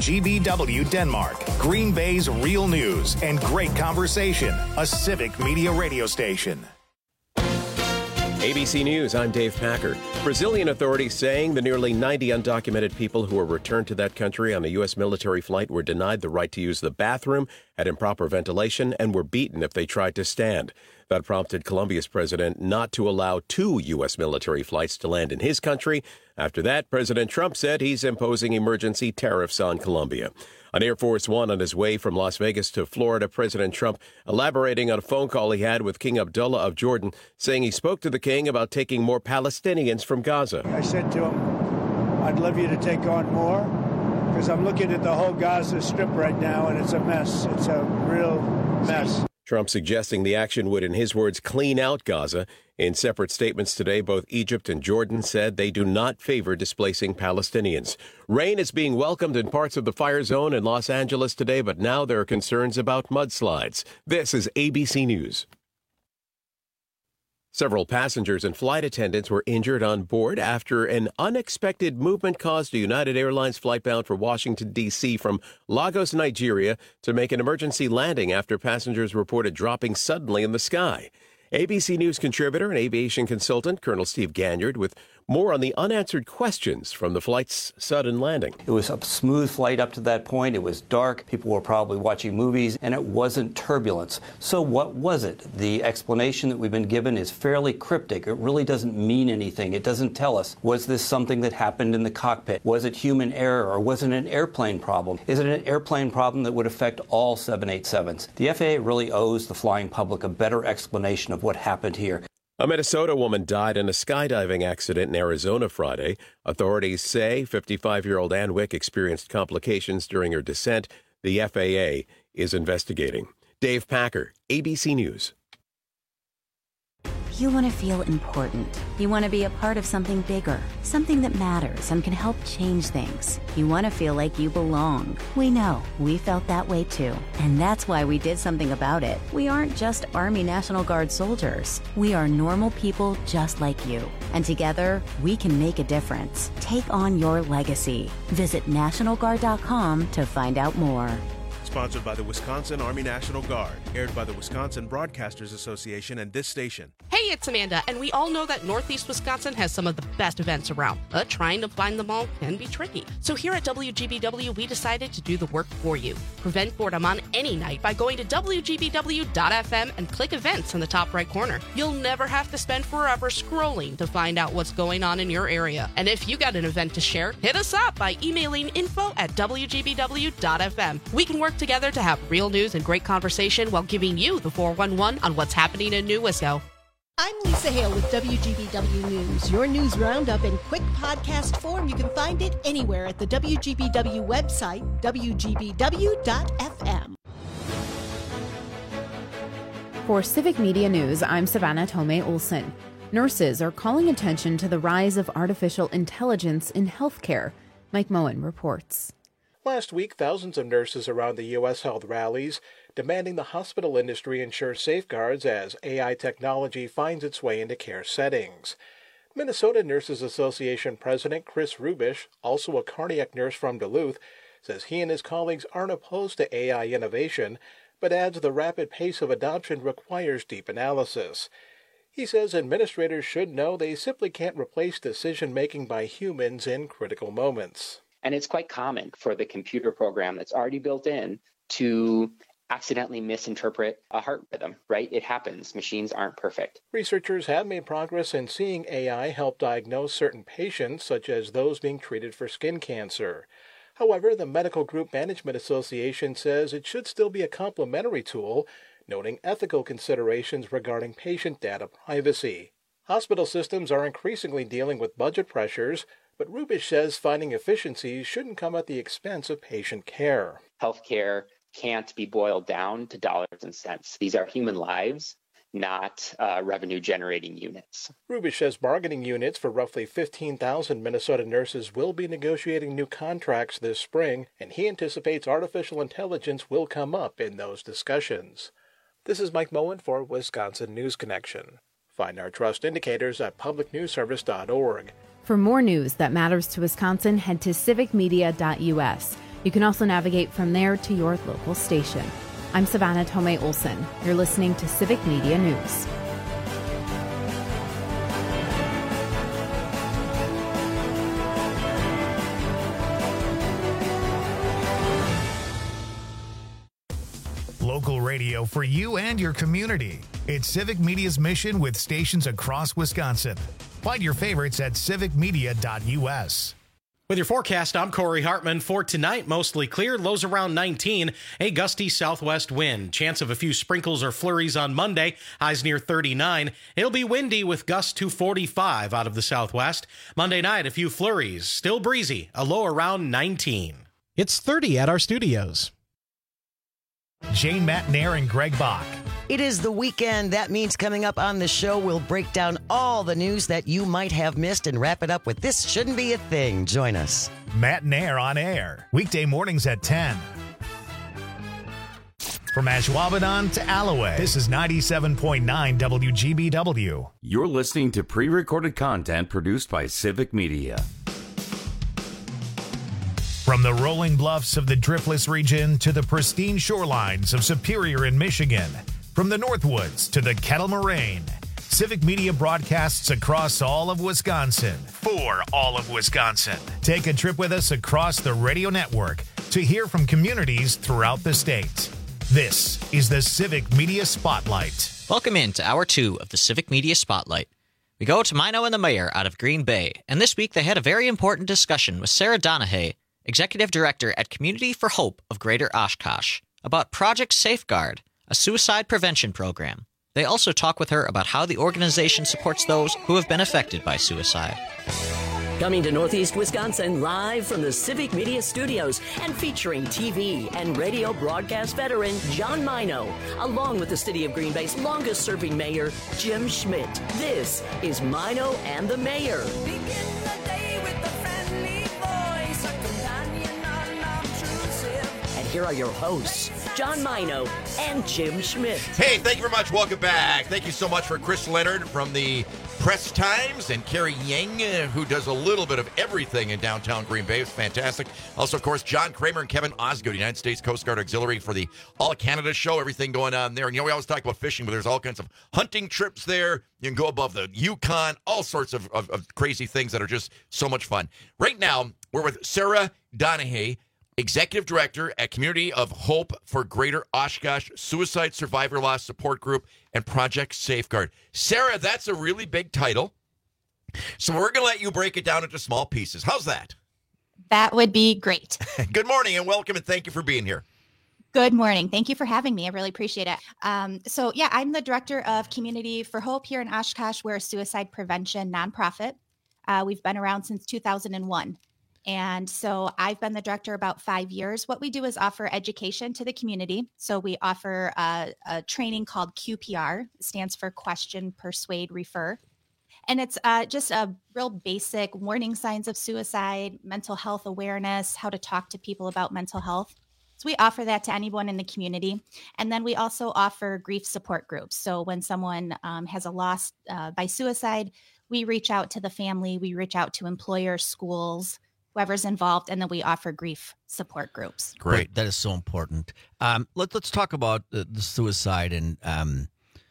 WGBW Denmark, Green Bay's real news and great conversation, a civic media radio station. ABC News, I'm Dave Packer. Brazilian authorities saying the nearly 90 undocumented people who were returned to that country on a U.S. military flight were denied the right to use the bathroom, had improper ventilation, and were beaten if they tried to stand. That prompted Colombia's president not to allow 2 U.S. military flights to land in his country. After that, President Trump said he's imposing emergency tariffs on Colombia. On Air Force One on his way from Las Vegas to Florida, President Trump elaborating on a phone call he had with King Abdullah of Jordan, saying he spoke to the king about taking more Palestinians from Gaza. I said to him, I'd love you to take on more, because I'm looking at the whole Gaza Strip right now, and it's a mess. It's a real mess. Trump suggesting the action would, in his words, clean out Gaza. In separate statements today, both Egypt and Jordan said they do not favor displacing Palestinians. Rain is being welcomed in parts of the fire zone in Los Angeles today, but now there are concerns about mudslides. This is ABC News. Several passengers and flight attendants were injured on board after an unexpected movement caused a United Airlines flight bound for Washington, D.C. from Lagos, Nigeria, to make an emergency landing after passengers reported dropping suddenly in the sky. ABC News contributor and aviation consultant Colonel Steve Ganyard with more on the unanswered questions from the flight's sudden landing. It was a smooth flight up to that point. It was dark. People were probably watching movies, and it wasn't turbulence. So what was it? The explanation that we've been given is fairly cryptic. It really doesn't mean anything. It doesn't tell us, was this something that happened in the cockpit? Was it human error, or was it an airplane problem? Is it an airplane problem that would affect all 787s? The FAA really owes the flying public a better explanation of what happened here. A Minnesota woman died in a skydiving accident in Arizona Friday. Authorities say 55-year-old Ann Wick experienced complications during her descent. The FAA is investigating. Dave Packer, ABC News. You want to feel important. You want to be a part of something bigger, something that matters and can help change things. You want to feel like you belong. We know. We felt that way too. And that's why we did something about it. We aren't just Army National Guard soldiers. We are normal people just like you. And together, we can make a difference. Take on your legacy. Visit NationalGuard.com to find out more. Sponsored by the Wisconsin Army National Guard. Aired by the Wisconsin Broadcasters Association and this station. Hey, it's Amanda, and we all know that Northeast Wisconsin has some of the best events around, but trying to find them all can be tricky. So here at WGBW, we decided to do the work for you. Prevent boredom on any night by going to WGBW.fm and click events in the top right corner. You'll never have to spend forever scrolling to find out what's going on in your area. And if you got an event to share, hit us up by emailing info@WGBW.fm. We can work together to have real news and great conversation while giving you the 411 on what's happening in New Wisco. I'm Lisa Hale with WGBW News, your news roundup in quick podcast form. You can find it anywhere at the WGBW website, WGBW.fm. For Civic Media News, I'm Savannah Tomei Olson. Nurses are calling attention to the rise of artificial intelligence in healthcare. Mike Moen reports. Last week, thousands of nurses around the U.S. held rallies demanding the hospital industry ensure safeguards as AI technology finds its way into care settings. Minnesota Nurses Association President Chris Rubish, also a cardiac nurse from Duluth, says he and his colleagues aren't opposed to AI innovation, but adds the rapid pace of adoption requires deep analysis. He says administrators should know they simply can't replace decision-making by humans in critical moments. And it's quite common for the computer program that's already built in to accidentally misinterpret a heart rhythm, right? It happens. Machines aren't perfect. Researchers have made progress in seeing AI help diagnose certain patients, such as those being treated for skin cancer. However, the Medical Group Management Association says it should still be a complementary tool, noting ethical considerations regarding patient data privacy. Hospital systems are increasingly dealing with budget pressures, but Rubish says finding efficiencies shouldn't come at the expense of patient care. Healthcare can't be boiled down to dollars and cents. These are human lives, not revenue-generating units. Rubish says bargaining units for roughly 15,000 Minnesota nurses will be negotiating new contracts this spring, and he anticipates artificial intelligence will come up in those discussions. This is Mike Moen for Wisconsin News Connection. Find our trust indicators at publicnewsservice.org. For more news that matters to Wisconsin, head to civicmedia.us. You can also navigate from there to your local station. I'm Savannah Tomei Olson. You're listening to Civic Media News. Local radio for you and your community. It's Civic Media's mission with stations across Wisconsin. Find your favorites at civicmedia.us. With your forecast, I'm Corey Hartman. For tonight, mostly clear, lows around 19, a gusty southwest wind. Chance of a few sprinkles or flurries on Monday, highs near 39. It'll be windy with gusts to 45 out of the southwest. Monday night, a few flurries, still breezy, a low around 19. It's 30 at our studios. Jane Matnair and Greg Bach. It is the weekend. That means coming up on the show, we'll break down all the news that you might have missed and wrap it up with This Shouldn't Be a Thing. Join us. Matnair on air. Weekday mornings at 10. From Ashwaubenon to Alloway, this is 97.9 WGBW. You're listening to pre-recorded content produced by Civic Media. From the rolling bluffs of the Driftless region to the pristine shorelines of Superior in Michigan, from the Northwoods to the Kettle Moraine, Civic Media broadcasts across all of Wisconsin for all of Wisconsin. Take a trip with us across the radio network to hear from communities throughout the state. This is the Civic Media Spotlight. Welcome in to Hour 2 of the Civic Media Spotlight. We go to Mino and the Mayor out of Green Bay, and this week they had a very important discussion with Sarah Donahue, Executive Director at Community for Hope of Greater Oshkosh, about Project Safeguard, a suicide prevention program. They also talk with her about how the organization supports those who have been affected by suicide. Coming to Northeast Wisconsin live from the Civic Media Studios and featuring TV and radio broadcast veteran John Mino, along with the City of Green Bay's longest-serving mayor, Jim Schmidt. This is Mino and the Mayor. Here are your hosts, John Mino and Jim Schmidt. Hey, thank you very much. Welcome back. Thank you so much for Chris Leonard from the Press Times and Carrie Yang, who does a little bit of everything in downtown Green Bay. It's fantastic. Also, of course, John Kramer and Kevin Osgood, United States Coast Guard Auxiliary for the All Canada show. Everything going on there. And, we always talk about fishing, but there's all kinds of hunting trips there. You can go above the Yukon, all sorts of crazy things that are just so much fun. Right now, we're with Sarah Donahue, Executive Director at Community of Hope for Greater Oshkosh Suicide Survivor Loss Support Group and Project Safeguard. Sarah, that's a really big title. So we're going to let you break it down into small pieces. How's that? That would be great. Good morning and welcome, and thank you for being here. Good morning. Thank you for having me. I really appreciate it. I'm the Director of Community for Hope here in Oshkosh. We're a suicide prevention nonprofit. We've been around since 2001. And so I've been the director about 5 years. What we do is offer education to the community. So we offer a training called QPR. It stands for Question, Persuade, Refer. And it's just a real basic warning signs of suicide, mental health awareness, how to talk to people about mental health. So we offer that to anyone in the community. And then we also offer grief support groups. So when someone has a loss by suicide, we reach out to the family, we reach out to employers, schools, whoever's involved, and then we offer grief support groups. Great. That is so important. Let's talk about the suicide and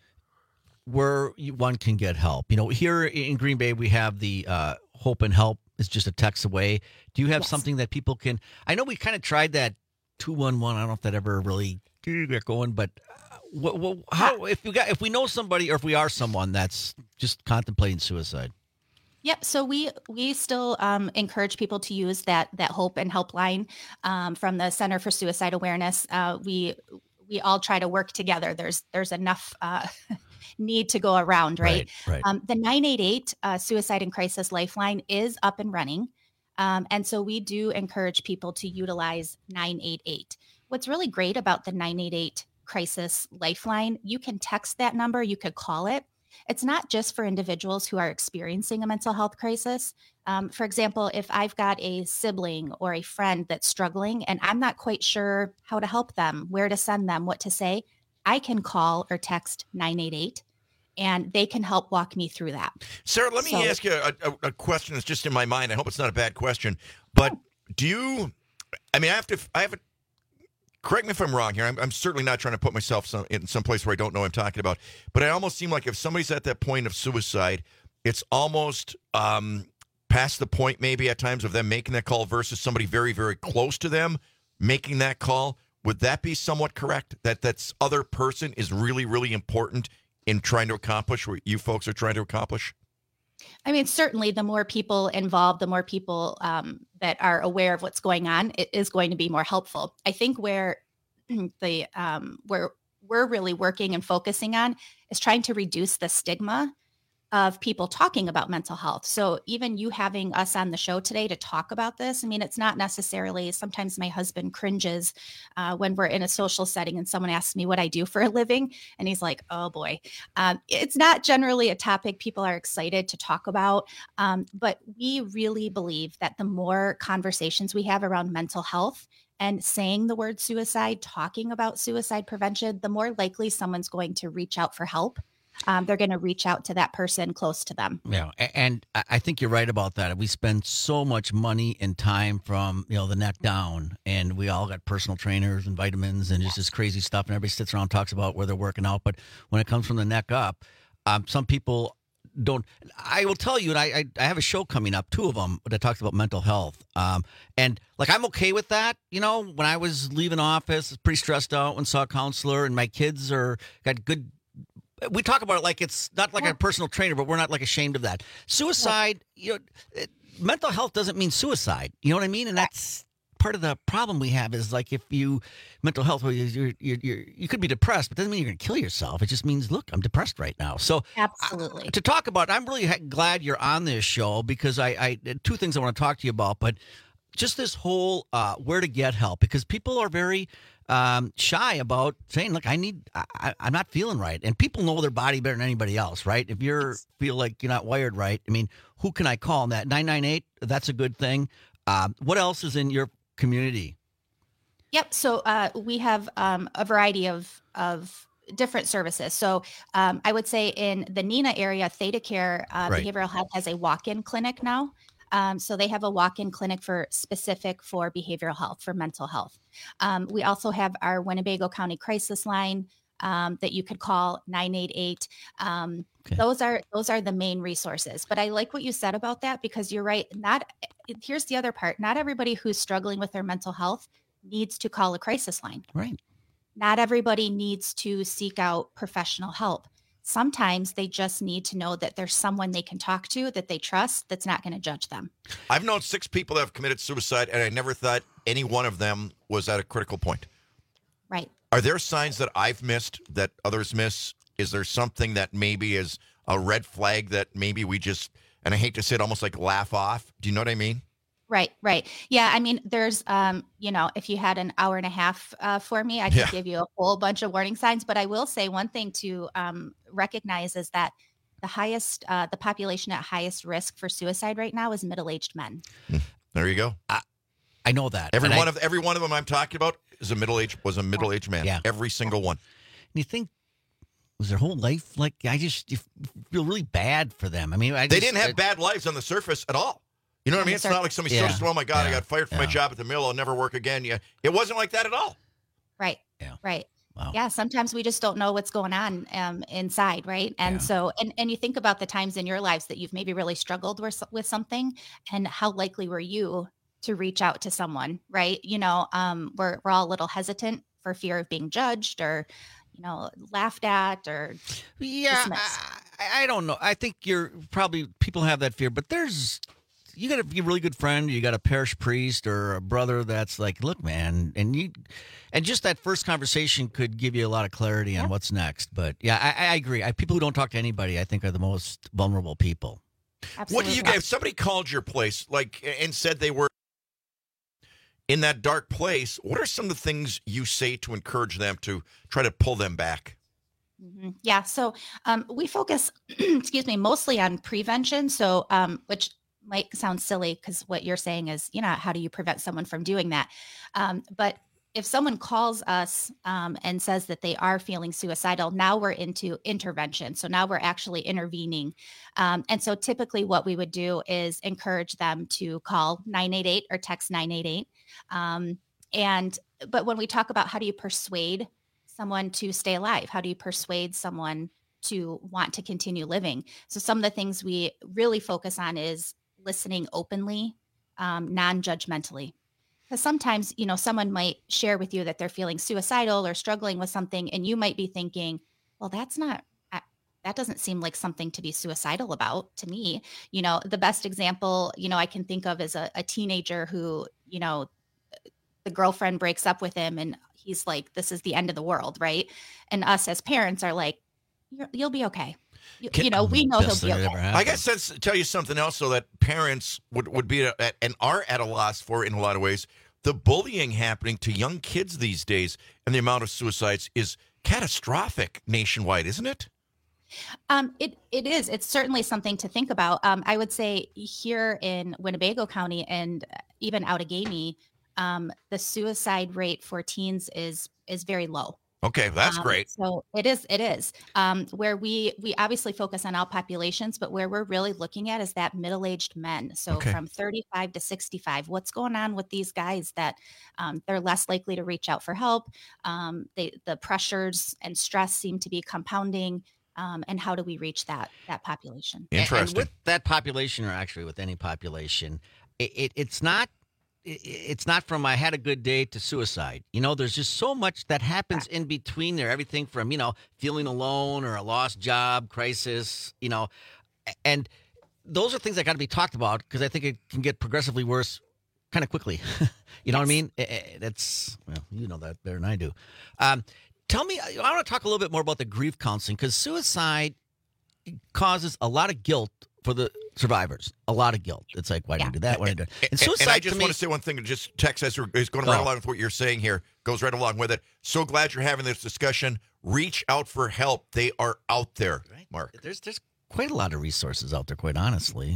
where one can get help. Here in Green Bay, we have the Hope and Help. It's just a text away. Do you have something that people can? I know we kind of tried that 211. I don't know if that ever really got going, but how if we know somebody or if we are someone that's just contemplating suicide? Yep. So we still encourage people to use that Hope and Helpline from the Center for Suicide Awareness. We all try to work together. There's enough need to go around, right? Right. The 988 Suicide and Crisis Lifeline is up and running. And so we do encourage people to utilize 988. What's really great about the 988 Crisis Lifeline, you can text that number, you could call it. It's not just for individuals who are experiencing a mental health crisis. For example, if I've got a sibling or a friend that's struggling and I'm not quite sure how to help them, where to send them, what to say, I can call or text 988 and they can help walk me through that. Sarah, let me ask you a question that's just in my mind. I hope it's not a bad question, but do you I mean, I have to. Correct me if I'm wrong here. I'm certainly not trying to put myself in some place where I don't know what I'm talking about. But I almost seem like if somebody's at that point of suicide, it's almost past the point maybe at times of them making that call versus somebody very, very close to them making that call. Would that be somewhat correct? That other person is really, really important in trying to accomplish what you folks are trying to accomplish? I mean, certainly the more people involved, the more people that are aware of what's going on, it is going to be more helpful. I think where where we're really working and focusing on is trying to reduce the stigma of people talking about mental health. So even you having us on the show today to talk about this, I mean, it's not necessarily, sometimes my husband cringes when we're in a social setting and someone asks me what I do for a living. And he's like, oh boy, it's not generally a topic people are excited to talk about. But we really believe that the more conversations we have around mental health and saying the word suicide, talking about suicide prevention, the more likely someone's going to reach out for help. They're going to reach out to that person close to them. Yeah, and I think you're right about that. We spend so much money and time from the neck down, and we all got personal trainers and vitamins and just this crazy stuff, and everybody sits around and talks about where they're working out. But when it comes from the neck up, some people don't. I will tell you, and I have a show coming up, 2 of them, that talks about mental health. And like I'm okay with that. When I was leaving office, I was pretty stressed out and saw a counselor, and my kids got good. We talk about it like it's not like a personal trainer, but we're not like ashamed of that. Suicide, mental health doesn't mean suicide. You know what I mean? And that's part of the problem we have is like if mental health, you could be depressed, but it doesn't mean you're going to kill yourself. It just means, look, I'm depressed right now. So absolutely. To talk about, I'm really glad you're on this show because I 2 things I want to talk to you about, but just this whole where to get help, because people are very shy about saying, look, I'm not feeling right. And people know their body better than anybody else, right? If you feel like you're not wired right, I mean, who can I call? And that 998, that's a good thing. What else is in your community? Yep. So we have a variety of different services. So I would say in the Neenah area, Theta Care Behavioral Health has a walk-in clinic now. So they have a walk-in clinic specific for behavioral health, for mental health. We also have our Winnebago County crisis line that you could call 988. Okay. Those are the main resources. But I like what you said about that because you're right. Here's the other part. Not everybody who's struggling with their mental health needs to call a crisis line. Right. Not everybody needs to seek out professional help. Sometimes they just need to know that there's someone they can talk to that they trust that's not going to judge them. I've known 6 people that have committed suicide, and I never thought any one of them was at a critical point. Right. Are there signs that I've missed that others miss? Is there something that maybe is a red flag that maybe we just, and I hate to say it, almost like laugh off? Do you know what I mean? Right. Yeah. I mean, there's, if you had an hour and a half for me, I could give you a whole bunch of warning signs. But I will say one thing to recognize is that the population at highest risk for suicide right now is middle-aged men. There you go. I know that. Every one of them I'm talking about was a middle-aged man. Yeah. Every single one. And you think, was their whole life like? You feel really bad for them. I mean, they didn't have bad lives on the surface at all. You know what I mean? It's not like somebody says, oh my God, I got fired from my job at the mill. I'll never work again. Yeah. It wasn't like that at all. Right. Yeah. Right. Wow. Yeah. Sometimes we just don't know what's going on inside. Right. And so, and you think about the times in your lives that you've maybe really struggled with something, and how likely were you to reach out to someone? Right. We're all a little hesitant for fear of being judged or, laughed at or dismissed. I don't know. I think people have that fear, but you got to be a really good friend. You got a parish priest or a brother that's like, look, man, and just that first conversation could give you a lot of clarity on what's next. But yeah, I agree. People who don't talk to anybody, I think, are the most vulnerable people. Absolutely. What do you guys? If somebody called your place, and said they were in that dark place, what are some of the things you say to encourage them to try to pull them back? Mm-hmm. Yeah. So we focus, mostly on prevention. So, which might sound silly because what you're saying is, how do you prevent someone from doing that? But if someone calls us and says that they are feeling suicidal, now we're into intervention. So now we're actually intervening. And so typically what we would do is encourage them to call 988 or text 988. But when we talk about how do you persuade someone to stay alive, how do you persuade someone to want to continue living? So some of the things we really focus on is listening openly, non-judgmentally. Because sometimes, someone might share with you that they're feeling suicidal or struggling with something, and you might be thinking, well, that doesn't seem like something to be suicidal about to me. The best example, I can think of is a teenager who, the girlfriend breaks up with him and he's like, this is the end of the world, right? And us as parents are like, you'll be okay. We know he'll be okay. I guess that's tell you something else, so that parents would be and are at a loss for in a lot of ways. The bullying happening to young kids these days and the amount of suicides is catastrophic nationwide, isn't it? It is. It's certainly something to think about. I would say here in Winnebago County and even Outagamie, the suicide rate for teens is very low. Okay, that's great. So it is. Where we obviously focus on all populations, but where we're really looking at is that middle-aged men. So from 35 to 65, what's going on with these guys that they're less likely to reach out for help? The pressures and stress seem to be compounding. And how do we reach that population? Interesting. And with that population, or actually with any population, it's not from I had a good day to suicide. There's just so much that happens in between there. Everything from, feeling alone or a lost job, crisis, and those are things that got to be talked about, because I think it can get progressively worse kind of quickly. You know what I mean? That's, you know that better than I do. Tell me, I want to talk a little bit more about the grief counseling, because suicide causes a lot of guilt for the survivors. A lot of guilt. It's like, why did you do that? Why did you do that? And suicide, and I just want to say one thing, just text us is going right along with what you're saying here, goes right along with it. So glad you're having this discussion. Reach out for help. They are out there, right. Mark. There's quite a lot of resources out there, quite honestly,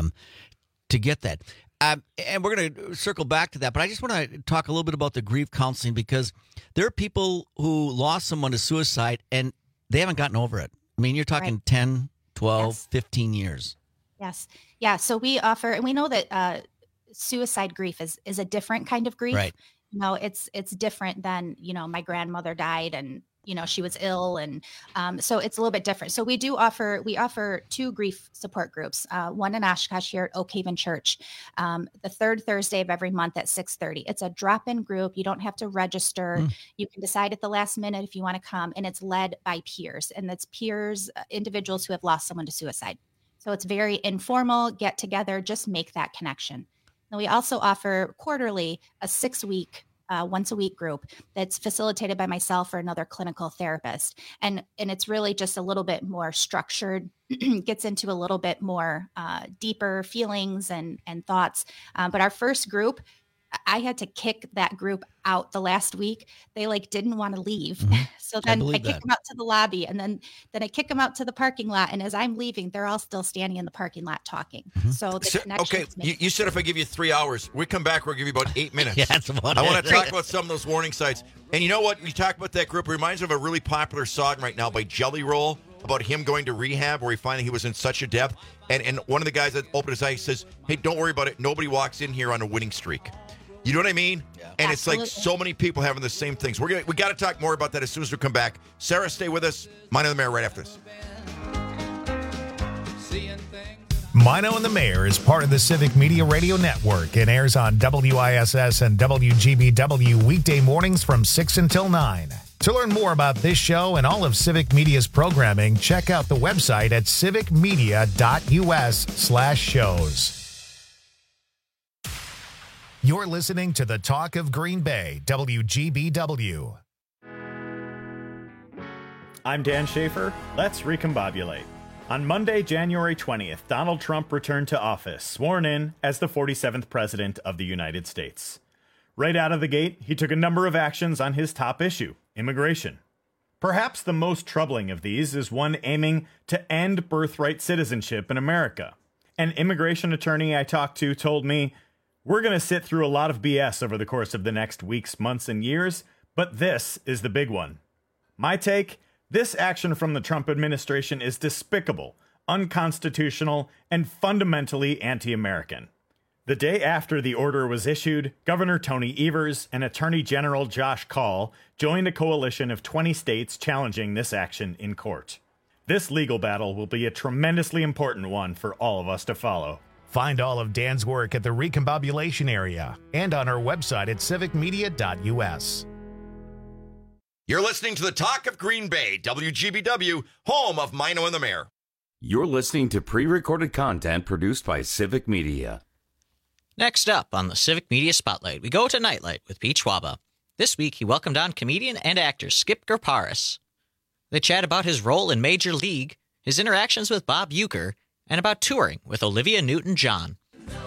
to get that. And we're going to circle back to that, but I just want to talk a little bit about the grief counseling, because there are people who lost someone to suicide and they haven't gotten over it. I mean, you're talking 10, 12, 15 years. Yes. Yeah. So we offer, and we know that suicide grief is a different kind of grief. Right. It's different than, my grandmother died and, she was ill. And so it's a little bit different. So we offer 2 grief support groups, one in Oshkosh here at Oak Haven Church, the third Thursday of every month at 6:30. It's a drop-in group. You don't have to register. You can decide at the last minute if you want to come, and it's led by peers, and that's peers, individuals who have lost someone to suicide. So it's very informal, get together, just make that connection. And we also offer quarterly a 6-week once a week group that's facilitated by myself or another clinical therapist. And it's really just a little bit more structured, gets into a little bit more deeper feelings and thoughts. But our first group, I had to kick that group out the last week. They didn't want to leave. So then I kicked them out to the lobby, and then I kick them out to the parking lot. And as I'm leaving, they're all still standing in the parking lot talking. So the connection. Okay, you said if I give you 3 hours, we come back, we'll give you about 8 minutes. Yeah, that's one. I want to talk about some of those warning signs. And you know what? You talk about that group. It reminds me of a really popular song right now by Jelly Roll about him going to rehab, where he finally he was in such a depth. And one of the guys that opened his eyes says, "Hey, don't worry about it. Nobody walks in here on a winning streak." You know what I mean? Yeah. And Absolutely. It's like so many people having the same things. We got to talk more about that as soon as we come back. Sarah, stay with us. Mino and the Mayor right after this. Mino and the Mayor is part of the Civic Media Radio Network and airs on WISS and WGBW weekday mornings from 6 until 9. To learn more about this show and all of Civic Media's programming, check out the website at civicmedia.us/shows. You're listening to the Talk of Green Bay, WGBW. I'm Dan Schaefer. Let's recombobulate. On Monday, January 20th, Donald Trump returned to office, sworn in as the 47th President of the United States. Right out of the gate, he took a number of actions on his top issue, immigration. Perhaps the most troubling of these is one aiming to end birthright citizenship in America. An immigration attorney I talked to told me, We're going to sit through a lot of BS over the course of the next weeks, months, and years, but this is the big one. My take, this action from the Trump administration is despicable, unconstitutional, and fundamentally anti-American. The day after the order was issued, Governor Tony Evers and Attorney General Josh Kaul joined a coalition of 20 states challenging this action in court. This legal battle will be a tremendously important one for all of us to follow. Find all of Dan's work at the Recombobulation area and on our website at civicmedia.us. You're listening to the Talk of Green Bay, WGBW, home of Mino and the Mayor. You're listening to pre-recorded content produced by Civic Media. Next up on the Civic Media Spotlight, we go to Nightlight with Pete Schwaba. This week, he welcomed on comedian and actor Skip Graparis. They chat about his role in Major League, his interactions with Bob Uecker, and about touring with Olivia Newton-John.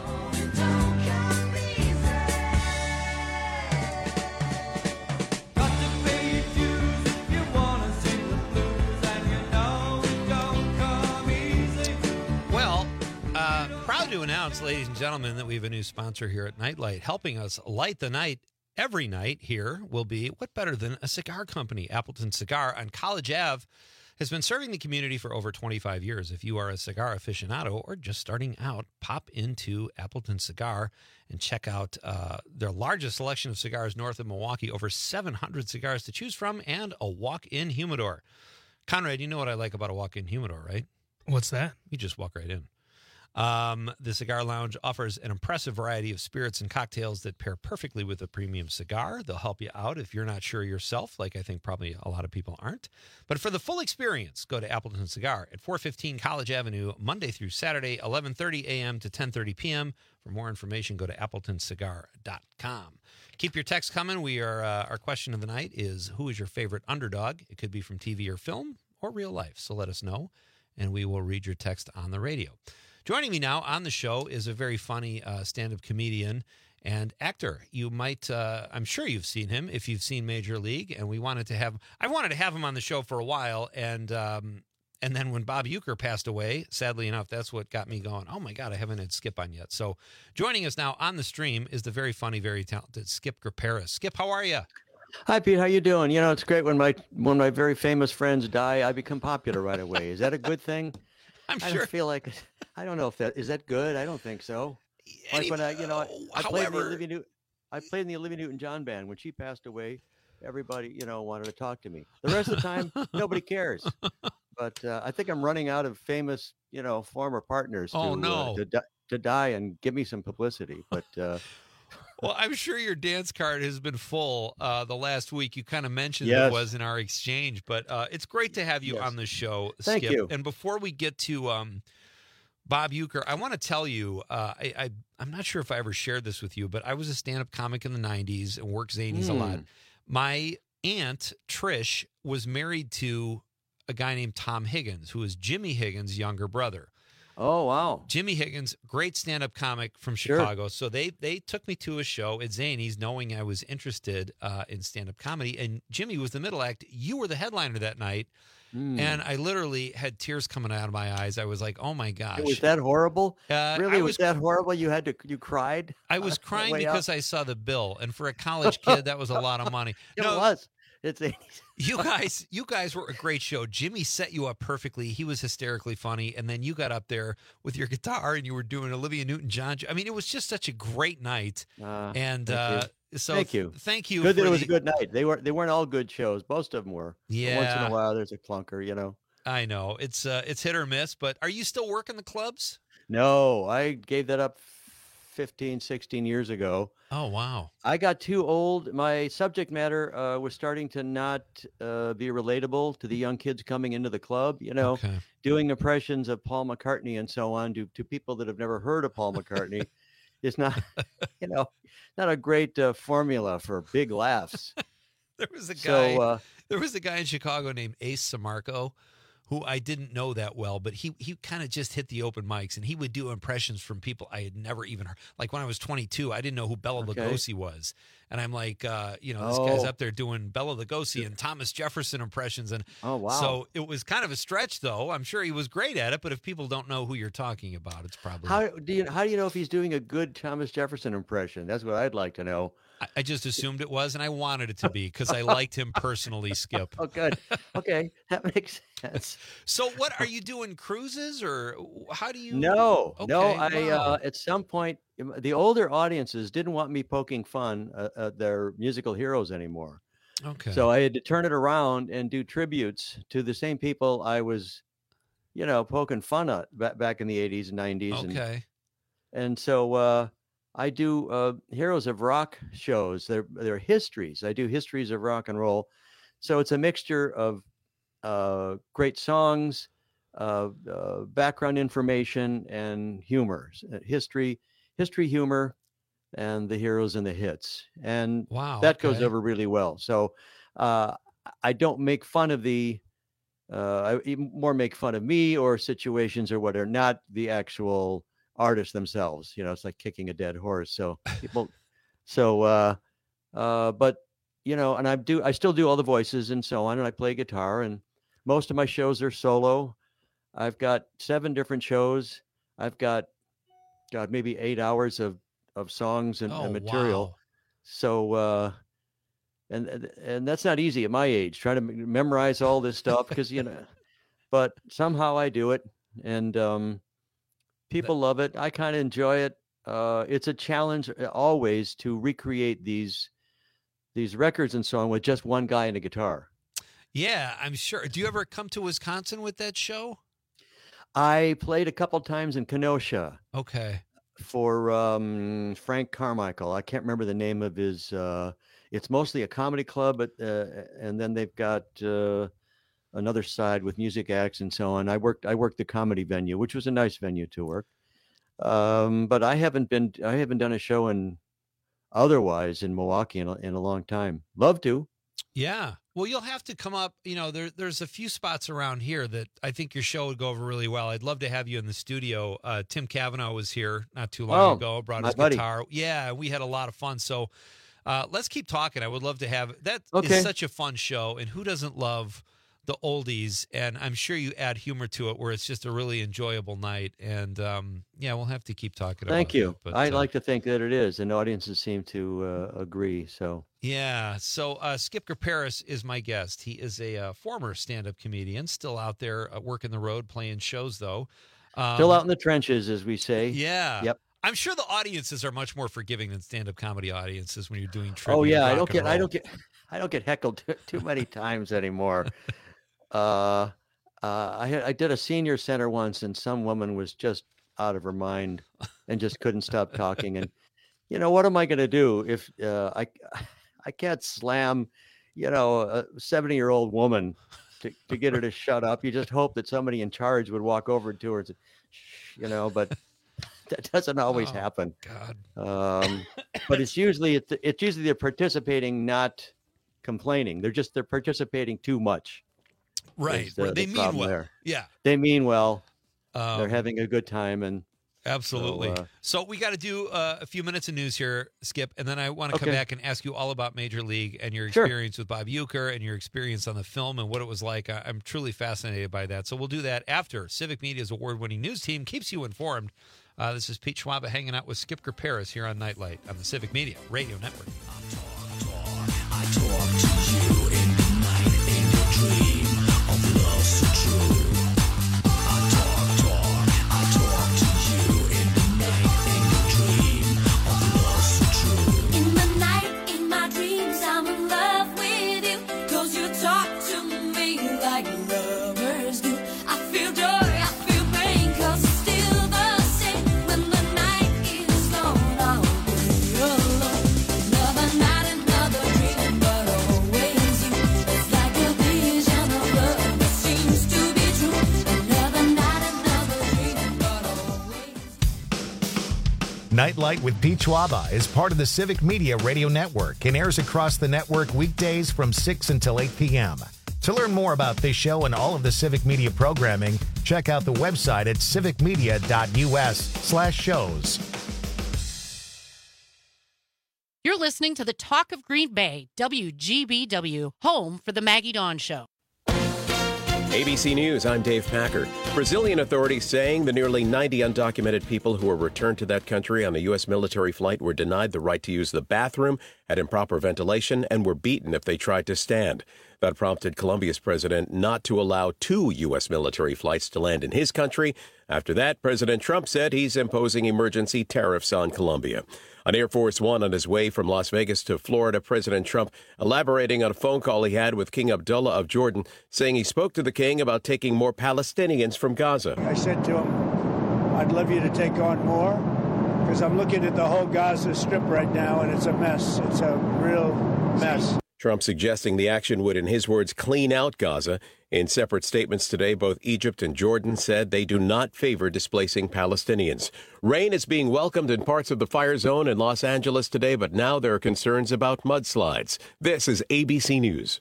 Proud to announce, ladies and gentlemen, that we have a new sponsor here at Nightlight. Helping us light the night every night here will be, what better than a cigar company? Appleton Cigar on College Ave has been serving the community for over 25 years. If you are a cigar aficionado or just starting out, pop into Appleton Cigar and check out their largest selection of cigars north of Milwaukee, over 700 cigars to choose from, and a walk-in humidor. Conrad, you know what I like about a walk-in humidor, right? What's that? You just walk right in. The Cigar Lounge offers an impressive variety of spirits and cocktails that pair perfectly with a premium cigar. They'll help you out if you're not sure yourself, like I think probably a lot of people aren't. But for the full experience, go to Appleton Cigar at 415 College Avenue, Monday through Saturday, 11:30 a.m. to 10:30 p.m. For more information, go to appletoncigar.com. Keep your texts coming. Our question of the night is, who is your favorite underdog? It could be from TV or film or real life, so let us know, and we will read your text on the radio. Joining me now on the show is a very funny stand-up comedian and actor. You might, I'm sure you've seen him if you've seen Major League, and I wanted to have him on the show for a while, and then when Bob Uecker passed away, sadly enough, that's what got me going, oh my God, I haven't had Skip on yet. So joining us now on the stream is the very funny, very talented Skip Graparis. Skip, how are you? Hi, Pete. How you doing? You know, it's great when my very famous friends die, I become popular right away. Is that a good thing? I'm sure. I don't feel like, I don't know if is that good? I don't think so. Like when I played in the Olivia Newton-John band. When she passed away, everybody, wanted to talk to me. The rest of the time, nobody cares. But I think I'm running out of famous, former partners to die and give me some publicity. But well, I'm sure your dance card has been full the last week. You kind of mentioned it was in our exchange, but it's great to have you on the show, Skip. Thank you. And before we get to Bob Uecker, I want to tell you, I'm not sure if I ever shared this with you, but I was a stand-up comic in the 90s and worked zanies a lot. My aunt, Trish, was married to a guy named Tom Higgins, who is Jimmy Higgins' younger brother. Oh, wow. Jimmy Higgins, great stand-up comic from Chicago. So they took me to a show at Zanies knowing I was interested in stand-up comedy. And Jimmy was the middle act. You were the headliner that night. And I literally had tears coming out of my eyes. I was like, oh, my gosh. Was that horrible? Really? Was that horrible? You cried? I was crying because I saw the bill. And for a college kid, that was a lot of money. It was. It's you guys were a great show. Jimmy set you up perfectly. He was hysterically funny, and then you got up there with your guitar and you were doing Olivia Newton-John. I mean, it was just such a great night. And so thank you. Thank you. Good that it was a good night. They weren't all good shows. Most of them were. Yeah. But once in a while, there's a clunker. I know it's hit or miss. But are you still working the clubs? No, I gave that up 15, 16 years ago. Oh, wow. I got too old. My subject matter was starting to not be relatable to the young kids coming into the club, doing impressions of Paul McCartney and so on to people that have never heard of Paul McCartney. It's not, not a great formula for big laughs. There was a guy in Chicago named Ace Samarco who I didn't know that well, but he kind of just hit the open mics, and he would do impressions from people I had never even heard. Like when I was 22, I didn't know who Bela Lugosi was. And I'm like, this guy's up there doing Bela Lugosi and Thomas Jefferson impressions. And so it was kind of a stretch, though. I'm sure he was great at it, but if people don't know who you're talking about, it's probably... How do you know if he's doing a good Thomas Jefferson impression? That's what I'd like to know. I just assumed it was, and I wanted it to be because I liked him personally, Skip. Oh, good. Okay, that makes sense. So what, are you doing cruises, or how do you... No, Okay, wow. At some point, the older audiences didn't want me poking fun at their musical heroes anymore. Okay. So I had to turn it around and do tributes to the same people I was, poking fun at back in the 80s and 90s. Okay. And so I do Heroes of Rock shows. They're histories. I do histories of rock and roll. So it's a mixture of great songs, background information, and humor. History, humor, and the heroes and the hits. And that goes over really well. So I don't make fun of I more make fun of me or situations or whatever, not the actual artists themselves. It's like kicking a dead horse. So people, but and I still do all the voices and so on, and I play guitar, and most of my shows are solo. I've got 7 different shows. I've got maybe 8 hours of songs and material. Wow. So and that's not easy at my age, trying to memorize all this stuff because but somehow I do it, and people love it. I kind of enjoy it. It's a challenge always to recreate these records and so on with just one guy and a guitar. Yeah, I'm sure. Do you ever come to Wisconsin with that show? I played a couple times in Kenosha. Okay. For Frank Carmichael. I can't remember the name of his. It's mostly a comedy club, but and then they've got another side with music acts and so on. I worked the comedy venue, which was a nice venue to work. But I haven't done a show in Milwaukee in a long time. Love to. Yeah. Well, you'll have to come up. There's a few spots around here that I think your show would go over really well. I'd love to have you in the studio. Tim Cavanaugh was here not too long ago, brought his guitar. Yeah, we had a lot of fun. So let's keep talking. I would love to have that. Is such a fun show, and who doesn't love the oldies? And I'm sure you add humor to it where it's just a really enjoyable night. And we'll have to keep talking about it. Thank you. But I like to think that it is, and audiences seem to agree. So yeah. So Skip Graparis is my guest. He is a former stand-up comedian, still out there working the road, playing shows though. Still out in the trenches, as we say. Yeah. Yep. I'm sure the audiences are much more forging than stand-up comedy audiences when you're doing trivia. Oh yeah, I don't get heckled too many times anymore. I did a senior center once, and some woman was just out of her mind and just couldn't stop talking. And what am I going to do if I can't slam a 70-year-old woman to get her to shut up? You just hope that somebody in charge would walk over to her and say, but that doesn't always happen. God. But it's usually they're participating, not complaining. They're participating too much. Right. They mean well. There. Yeah. They mean well. They're having a good time. And absolutely. So we got to do a few minutes of news here, Skip, and then I want to come back and ask you all about Major League and your experience with Bob Uecker and your experience on the film and what it was like. I'm truly fascinated by that. So we'll do that after Civic Media's award-winning news team keeps you informed. This is Pete Schwab hanging out with Skip Graparis here on Nightlight on the Civic Media Radio Network. I talk to you in the night in your dream of love so true. I talk to you in the night in your dream of love so true. In the night, in my dreams, I'm in love with you, 'cause you talk to me like lovers do. I feel joy, I feel pain, 'cause it's still the same. When the night is long, I'll be alone. Another night, another dream, but always you. It's like a vision of love that seems to be true. Another night, another dream, but always. Nightlight with Pete Schwaba is part of the Civic Media Radio Network and airs across the network weekdays from 6 until 8 p.m. To learn more about this show and all of the Civic Media programming, check out the website at civicmedia.us/shows. You're listening to the Talk of Green Bay, WGBW, home for the Maggie Dawn Show. ABC News, I'm Dave Packard. Brazilian authorities saying the nearly 90 undocumented people who were returned to that country on a U.S. military flight were denied the right to use the bathroom, had improper ventilation, and were beaten if they tried to stand. That prompted Colombia's president not to allow 2 U.S. military flights to land in his country. After that, President Trump said he's imposing emergency tariffs on Colombia. On Air Force One on his way from Las Vegas to Florida, President Trump elaborating on a phone call he had with King Abdullah of Jordan, saying he spoke to the king about taking more Palestinians from Gaza. I said to him, I'd love you to take on more, because I'm looking at the whole Gaza Strip right now, and it's a mess. It's a real mess. Trump suggesting the action would, in his words, clean out Gaza. In separate statements today, both Egypt and Jordan said they do not favor displacing Palestinians. Rain is being welcomed in parts of the fire zone in Los Angeles today, but now there are concerns about mudslides. This is ABC News.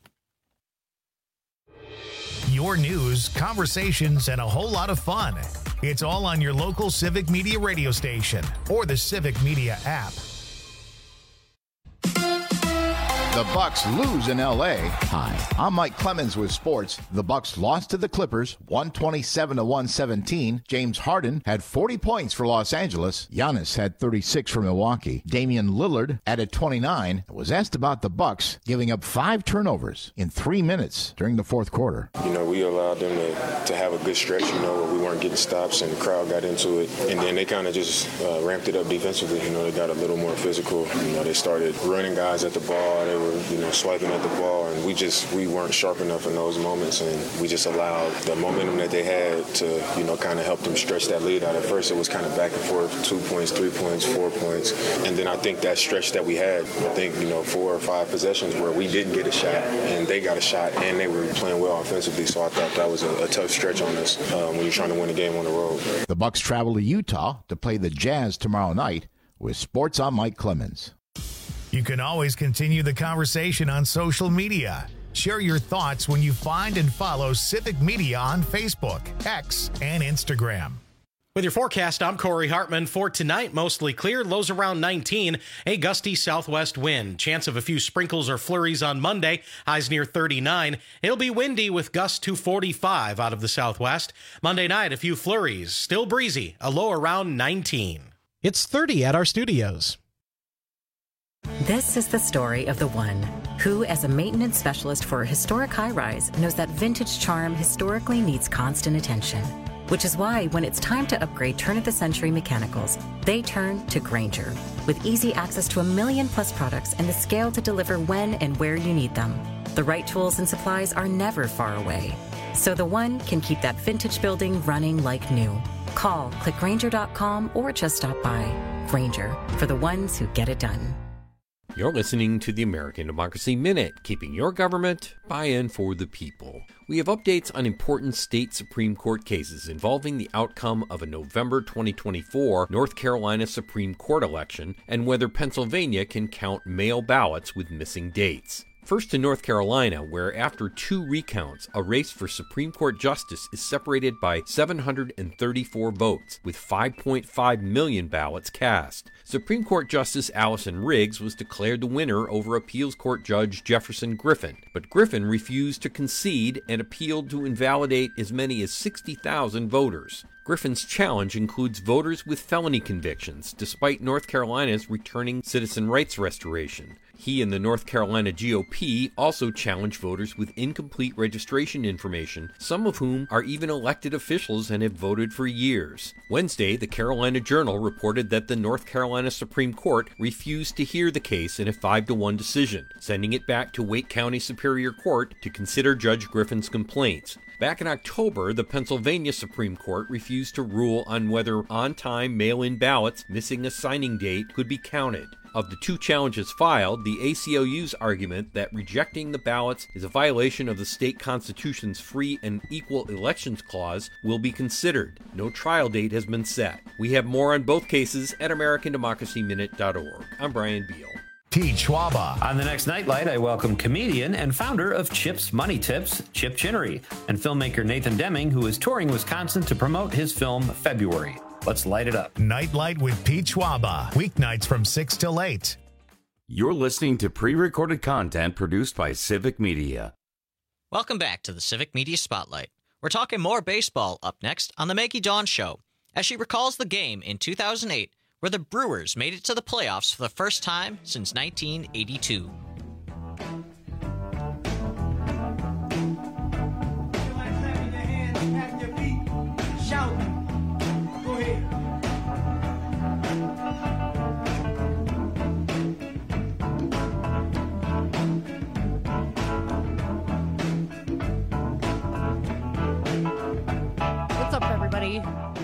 Your news, conversations, and a whole lot of fun. It's all on your local Civic Media radio station or the Civic Media app. The Bucks lose in L.A. Hi, I'm Mike Clemens with sports. The Bucks lost to the Clippers, 127-117. James Harden had 40 points for Los Angeles. Giannis had 36 for Milwaukee. Damian Lillard added 29. Was asked about the Bucks giving up 5 turnovers in 3 minutes during the fourth quarter. You know, we allowed them to have a good stretch, where we weren't getting stops and the crowd got into it. And then they kind of just ramped it up defensively. They got a little more physical. They started running guys at the ball. They were swiping at the ball, and we weren't sharp enough in those moments, and we just allowed the momentum that they had to, kind of help them stretch that lead out. At first, it was kind of back and forth, 2 points, 3 points, 4 points, and then I think that stretch that we had, 4 or 5 possessions where we didn't get a shot, and they got a shot, and they were playing well offensively, so I thought that was a tough stretch on us when you're trying to win a game on the road. The Bucks travel to Utah to play the Jazz tomorrow night. With sports, I'm Mike Clemens. You can always continue the conversation on social media. Share your thoughts when you find and follow Civic Media on Facebook, X, and Instagram. With your forecast, I'm Corey Hartman. For tonight, mostly clear, lows around 19, a gusty southwest wind. Chance of a few sprinkles or flurries on Monday, highs near 39. It'll be windy with gusts to 45 out of the southwest. Monday night, a few flurries, still breezy, a low around 19. It's 30 at our studios. This is the story of the one who, as a maintenance specialist for a historic high-rise, knows that vintage charm historically needs constant attention. Which is why, when it's time to upgrade turn-of-the-century mechanicals, they turn to Grainger. With easy access to 1 million-plus products and the scale to deliver when and where you need them. The right tools and supplies are never far away. So the one can keep that vintage building running like new. Call, click Grainger.com, or just stop by. Grainger, for the ones who get it done. You're listening to the American Democracy Minute, keeping your government by-in for the people. We have updates on important state Supreme Court cases involving the outcome of a November 2024 North Carolina Supreme Court election and whether Pennsylvania can count mail ballots with missing dates. First to North Carolina, where after 2 recounts, a race for Supreme Court justice is separated by 734 votes, with 5.5 million ballots cast. Supreme Court Justice Allison Riggs was declared the winner over Appeals Court Judge Jefferson Griffin, but Griffin refused to concede and appealed to invalidate as many as 60,000 voters. Griffin's challenge includes voters with felony convictions, despite North Carolina's returning citizen rights restoration. He and the North Carolina GOP also challenge voters with incomplete registration information, some of whom are even elected officials and have voted for years. Wednesday, the Carolina Journal reported that the North Carolina Supreme Court refused to hear the case in a 5-1 decision, sending it back to Wake County Superior Court to consider Judge Griffin's complaints. Back in October, the Pennsylvania Supreme Court refused to rule on whether on-time mail-in ballots missing a signing date could be counted. Of the 2 challenges filed, the ACLU's argument that rejecting the ballots is a violation of the state constitution's free and equal elections clause will be considered. No trial date has been set. We have more on both cases at AmericanDemocracyMinute.org. I'm Brian Beal. Pete Schwaba. On the next Nightlight, I welcome comedian and founder of Chip's Money Tips, Chip Chinnery, and filmmaker Nathan Deming, who is touring Wisconsin to promote his film February. Let's light it up. Nightlight with Pete Schwaba. Weeknights from 6 till 8. You're listening to pre-recorded content produced by Civic Media. Welcome back to the Civic Media Spotlight. We're talking more baseball up next on the Maggie Dawn Show, as she recalls the game in 2008 where the Brewers made it to the playoffs for the first time since 1982. What's up, everybody?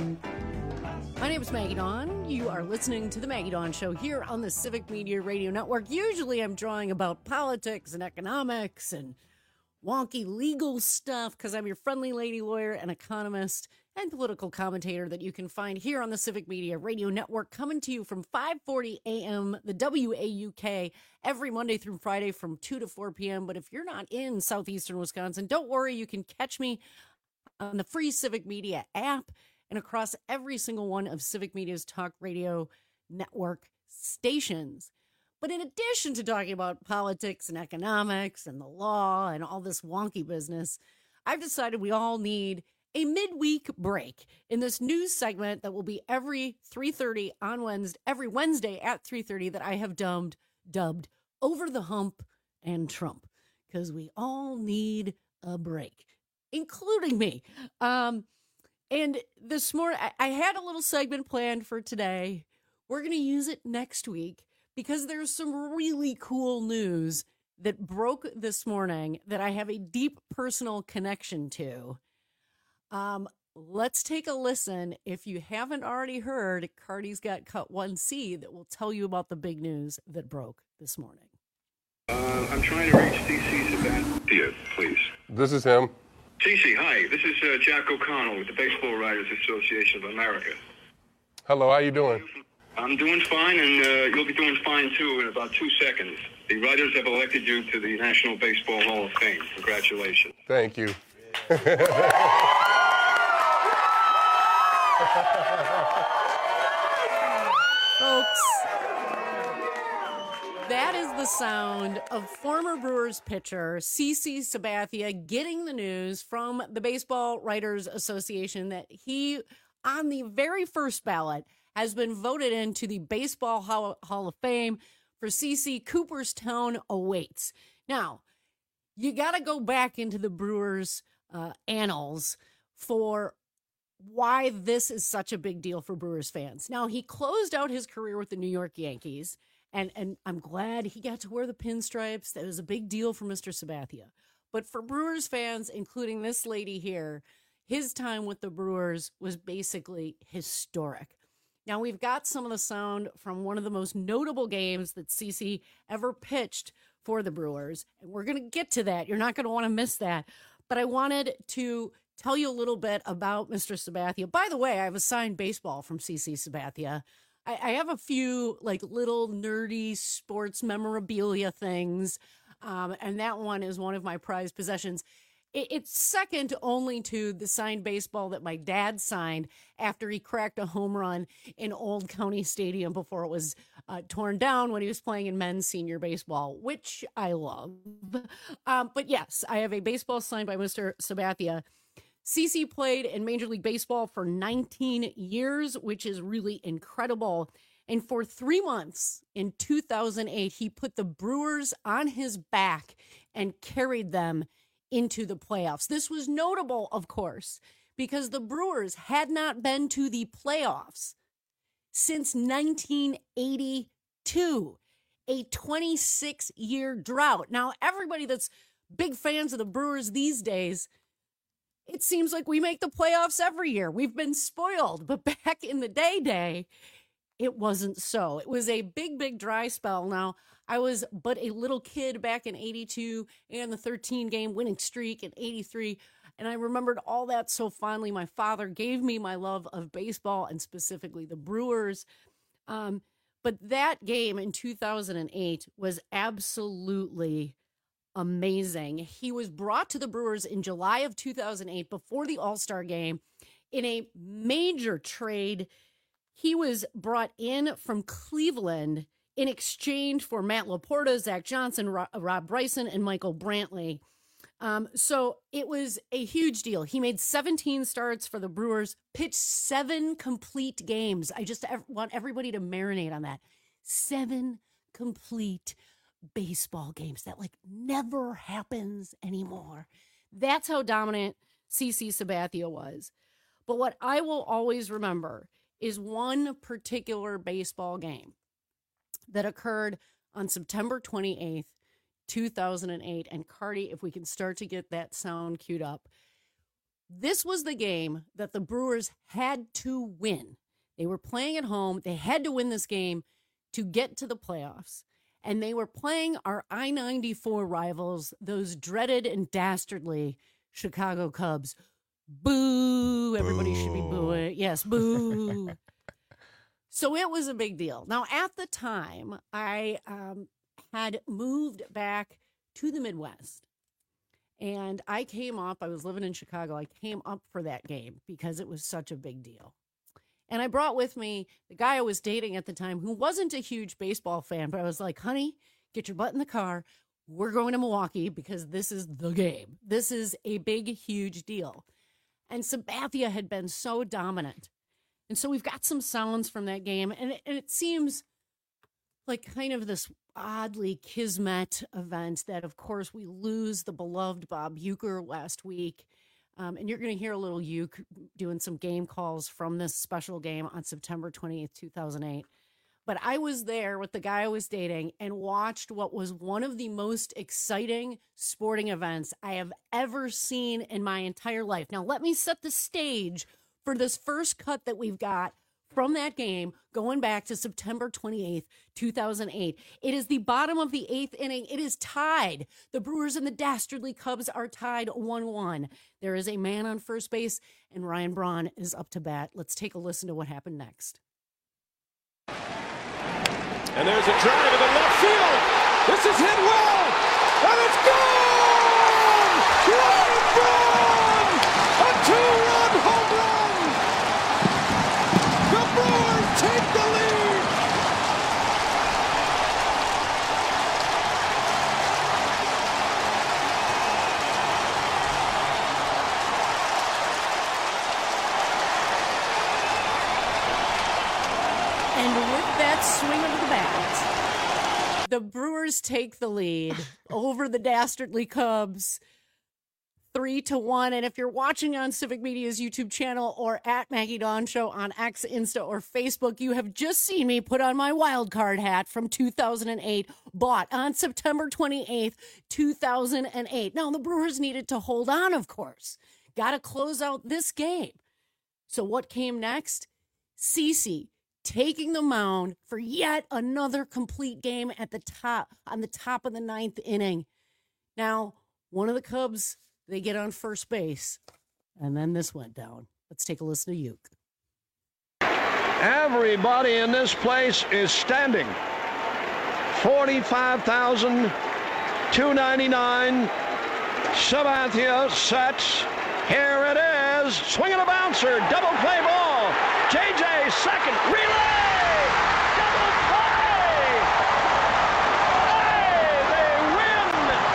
My name is Maggie Dawn. You are listening to the Maggie Dawn Show here on the Civic Media Radio Network. Usually I'm drawing about politics and economics and wonky legal stuff because I'm your friendly lady lawyer and economist and political commentator that you can find here on the Civic Media Radio Network, coming to you from 5:40 a.m., the WAUK, every Monday through Friday from 2 to 4 p.m. But if you're not in southeastern Wisconsin, don't worry. You can catch me on the free Civic Media app and across every single one of Civic Media's talk radio network stations. But in addition to talking about politics and economics and the law and all this wonky business, I've decided we all need a midweek break in this news segment that will be every 3:30 on Wednesday, every Wednesday at 3:30, that I have dubbed Over the Hump and Trump, because we all need a break, including me. And this morning, I had a little segment planned for today. We're going to use it next week because there's some really cool news that broke this morning that I have a deep personal connection to. Let's take a listen. If you haven't already heard, Cardi's got Cut 1C that will tell you about the big news that broke this morning. I'm trying to reach CC Sabathia, please. This is him. CC, hi. This is Jack O'Connell with the Baseball Writers Association of America. Hello, how you doing? I'm doing fine, and you'll be doing fine, too, in about 2 seconds. The writers have elected you to the National Baseball Hall of Fame. Congratulations. Thank you. Folks, that is the sound of former Brewers pitcher CC Sabathia getting the news from the Baseball Writers Association that he, on the very first ballot, has been voted into the Baseball Hall of Fame. For CC, Cooperstown awaits. Now, you got to go back into the Brewers' annals for why this is such a big deal for Brewers fans. Now, he closed out his career with the New York Yankees, and I'm glad he got to wear the pinstripes. That was a big deal for Mr. Sabathia. But for Brewers fans, including this lady here, his time with the Brewers was basically historic. Now, we've got some of the sound from one of the most notable games that CC ever pitched for the Brewers, and we're going to get to that. You're not going to want to miss that. But I wanted to tell you a little bit about Mr. Sabathia. By the way, I have a signed baseball from CC Sabathia. I have a few like little nerdy sports memorabilia things, and that one is one of my prized possessions. It's second only to the signed baseball that my dad signed after he cracked a home run in Old County Stadium before it was torn down when he was playing in men's senior baseball, which I love. But yes, I have a baseball signed by Mr. Sabathia. CC played in Major League Baseball for 19 years, which is really incredible. And for 3 months in 2008, he put the Brewers on his back and carried them into the playoffs. This was notable, of course, because the Brewers had not been to the playoffs since 1982, a 26-year drought. Now, everybody that's big fans of the Brewers these days, it seems like we make the playoffs every year. We've been spoiled, but back in the day, it wasn't so. It was a big dry spell. Now, I was but a little kid back in 82 and the 13-game winning streak in 83, and I remembered all that so fondly. My father gave me my love of baseball and specifically the Brewers. But that game in 2008 was absolutely amazing. He was brought to the Brewers in July of 2008 before the All-Star game in a major trade. He was brought in from Cleveland in exchange for Matt Laporta, Zach Johnson, Rob Bryson, and Michael Brantley. So it was a huge deal. He made 17 starts for the Brewers, pitched 7 complete games. I just want everybody to marinate on that. 7 complete baseball games. That never happens anymore. That's how dominant CC Sabathia was. But what I will always remember is one particular baseball game that occurred on September 28th, 2008. And Cardi, if we can start to get that sound queued up. This was the game that the Brewers had to win. They were playing at home. They had to win this game to get to the playoffs. And they were playing our I-94 rivals, those dreaded and dastardly Chicago Cubs. Boo! Everybody should be booing. Yes, boo. So it was a big deal. Now, at the time, I had moved back to the Midwest. And I was living in Chicago. I came up for that game because it was such a big deal. And I brought with me the guy I was dating at the time who wasn't a huge baseball fan, but I was like, honey, get your butt in the car. We're going to Milwaukee because this is the game. This is a big, huge deal. And Sabathia had been so dominant. And so we've got some sounds from that game. And it seems like kind of this oddly kismet event that, of course, we lose the beloved Bob Uecker last week. And you're going to hear a little Ueck doing some game calls from this special game on September 28th, 2008. But I was there with the guy I was dating and watched what was one of the most exciting sporting events I have ever seen in my entire life. Now, let me set the stage for this first cut that we've got from that game going back to September 28th, 2008. It is the bottom of the 8th inning. It is tied. The Brewers and the dastardly Cubs are tied 1-1. There is a man on first base, and Ryan Braun is up to bat. Let's take a listen to what happened next. And there's a drive in the left field. This is hit well, and it's gone! Ryan Braun! A 2-run home run! The Brewers take the lead! And with that swing of the bat, the Brewers take the lead over the dastardly Cubs 3-1. And if you're watching on Civic Media's YouTube channel or at Maggie Dawn Show on X, Insta, or Facebook, you have just seen me put on my wild card hat from 2008, bought on September 28th, 2008. Now, the Brewers needed to hold on, of course. Got to close out this game. So what came next? CC taking the mound for yet another complete game on the top of the 9th inning. Now, one of the Cubs, they get on first base, and then this went down. Let's take a listen to Ueck. Everybody in this place is standing. 45,299. Sabathia sets. Here it is. Swing and a bouncer. Double play ball. JJ second. Relay. Double play. Hey, they win.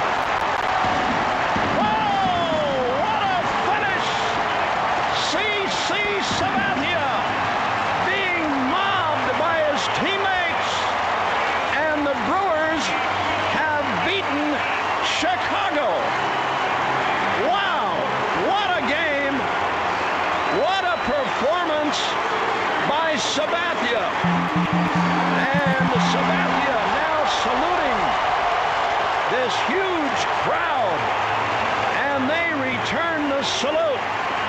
Oh, what a finish. CC Sabathia being mobbed by his teammates. And the Brewers have beaten Chicago. Wow, what a game. What a performance by Sabathia. And Sabathia now saluting this huge crowd. And they return the salute.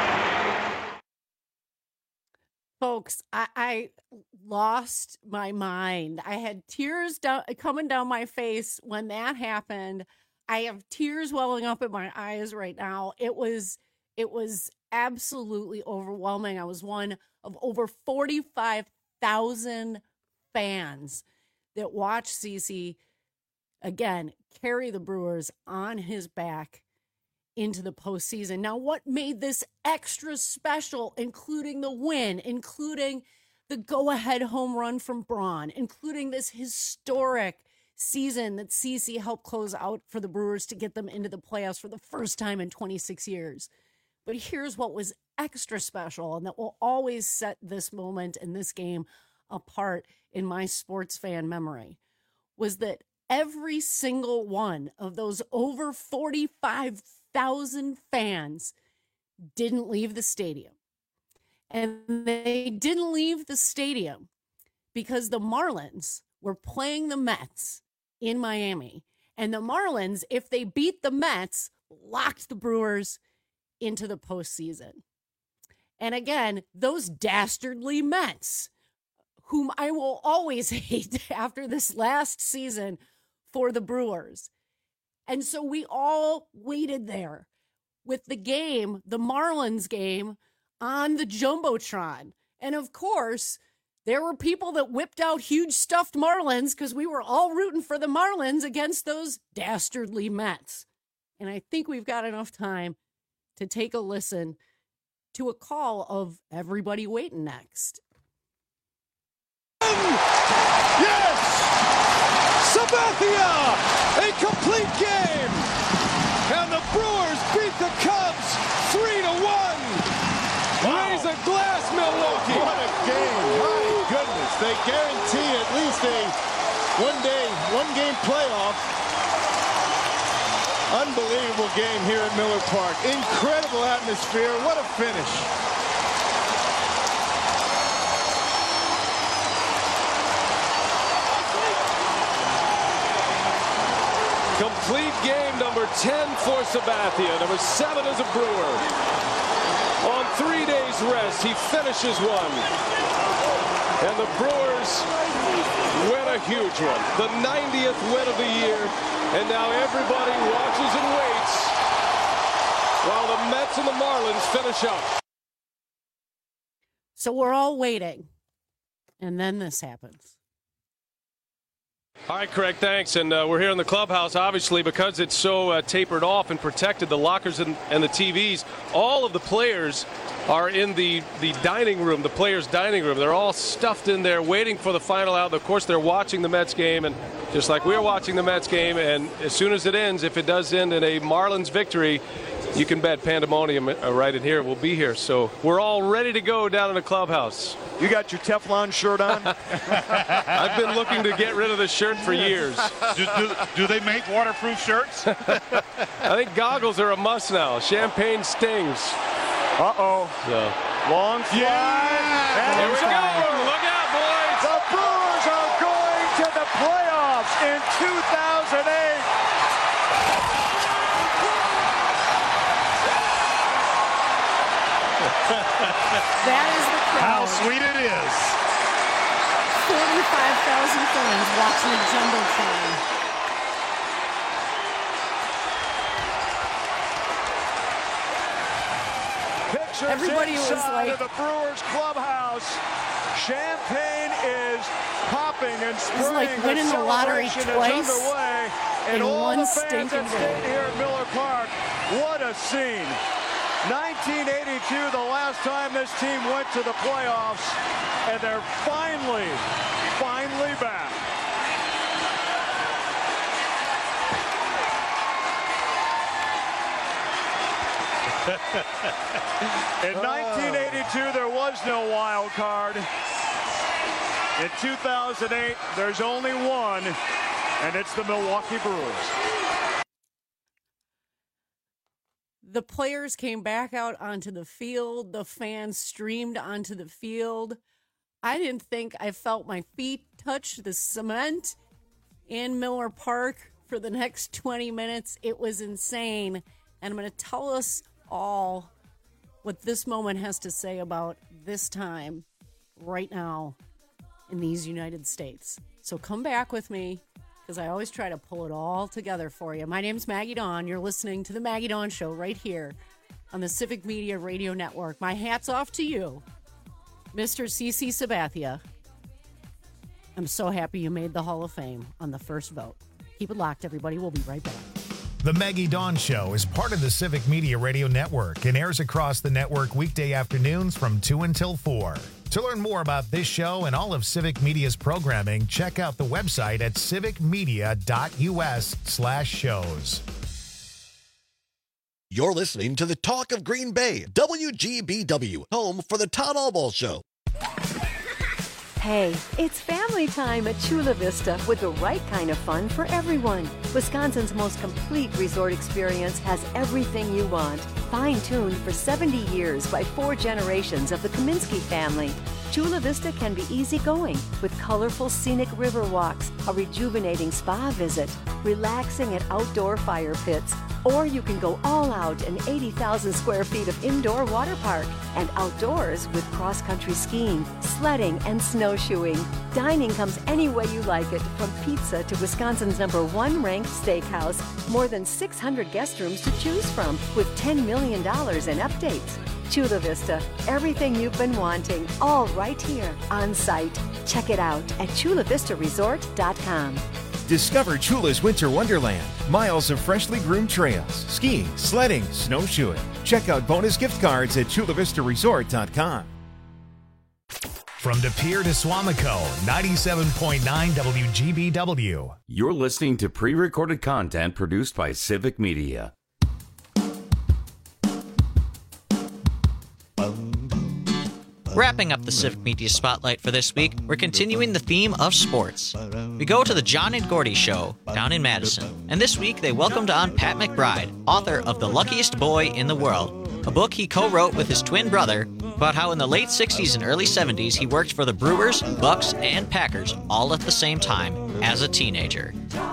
Folks, I lost my mind. I had tears coming down my face when that happened. I have tears welling up in my eyes right now. It was absolutely overwhelming. I was one of over 45,000 fans that watch CeCe, again, carry the Brewers on his back into the postseason. Now, what made this extra special, including the win, including the go-ahead home run from Braun, including this historic season that CeCe helped close out for the Brewers to get them into the playoffs for the first time in 26 years. But here's what was extra special, and that will always set this moment and this game apart in my sports fan memory, was that every single one of those over 45,000 fans didn't leave the stadium. And they didn't leave the stadium because the Marlins were playing the Mets in Miami. And the Marlins, if they beat the Mets, locked the Brewers into the postseason. And again, those dastardly Mets, whom I will always hate after this last season for the Brewers. And so we all waited there with the game, the Marlins game, on the Jumbotron. And of course, there were people that whipped out huge stuffed Marlins because we were all rooting for the Marlins against those dastardly Mets. And I think we've got enough time to take a listen to a call of everybody waiting next. Yes! Sabathia! A complete game! And the Brewers beat the Cubs 3-1! Wow. Raise a glass, Milwaukee! What a game! My goodness, they guarantee at least a one-game playoff. Unbelievable game here at Miller Park. Incredible atmosphere. What a finish. Complete game, number 10 for Sabathia. Number 7 is a Brewer. On 3 days rest, he finishes one. And the Brewers win a huge one. The 90th win of the year. And now everybody watches and waits while the Mets and the Marlins finish up. So we're all waiting. And then this happens. All right, Craig, thanks. And we're here in the clubhouse, obviously, because it's so tapered off and protected, the lockers and the TVs. All of the players are in the dining room, the players' dining room. They're all stuffed in there waiting for the final out. Of course, they're watching the Mets game, and just like we're watching the Mets game. And as soon as it ends, if it does end in a Marlins victory, you can bet pandemonium right in here. We'll be here. So we're all ready to go down in the clubhouse. You got your Teflon shirt on? I've been looking to get rid of the shirt for years. Do they make waterproof shirts? I think goggles are a must now. Champagne stings. Uh-oh. So. Long fly. Yeah. Here we go. Look out, boys. The Brewers are going to the playoffs in 2008. That is the crowd. How sweet it is. 45,000 fans watching the Jumbotron. Everybody was like, of the Brewers clubhouse. Champagne is popping and spraying. It's like winning the lottery twice and in all one the fans stinking that stayed here at Miller Park. What a scene. 1982, the last time this team went to the playoffs, and they're finally back. In 1982, there was no wild card. In 2008, there's only one, and it's the Milwaukee Brewers. the players came back out onto the field. The fans streamed onto the field. I didn't think I felt my feet touch the cement in Miller Park for the next 20 minutes. It was insane. And I'm going to tell us all what this moment has to say about this time right now in these United States. So come back with me, because I always try to pull it all together for you. My name's Maggie Dawn. You're listening to The Maggie Dawn Show right here on the Civic Media Radio Network. My hat's off to you, Mr. CeCe Sabathia. I'm so happy you made the Hall of Fame on the first vote. Keep it locked, everybody. We'll be right back. The Maggie Dawn Show is part of the Civic Media Radio Network and airs across the network weekday afternoons from 2 until 4. To learn more about this show and all of Civic Media's programming, check out the website at civicmedia.us/shows. You're listening to the Talk of Green Bay, WGBW, home for the Todd Albaugh Show. Hey, it's family time at Chula Vista with the right kind of fun for everyone. Wisconsin's most complete resort experience has everything you want. Fine-tuned for 70 years by 4 generations of the Kaminsky family. Chula Vista can be easygoing with colorful scenic river walks, a rejuvenating spa visit, relaxing at outdoor fire pits, or you can go all out in 80,000 square feet of indoor water park and outdoors with cross-country skiing, sledding, and snowshoeing. Dining comes any way you like it, from pizza to Wisconsin's #1 ranked steakhouse. More than 600 guest rooms to choose from with $10 million in updates. Chula Vista, everything you've been wanting, all right here on site. Check it out at chulavistaresort.com. Discover Chula's Winter Wonderland. Miles of freshly groomed trails, skiing, sledding, snowshoeing. Check out bonus gift cards at chulavistaresort.com. From De Pere to Swamico, 97.9 WGBW. You're listening to pre-recorded content produced by Civic Media. Wrapping up the Civic Media Spotlight for this week, we're continuing the theme of sports. We go to the John and Gordy Show down in Madison, and this week they welcomed on Pat McBride, author of The Luckiest Boy in the World, a book he co-wrote with his twin brother about how in the late 60s and early 70s he worked for the Brewers, Bucks, and Packers all at the same time as a teenager.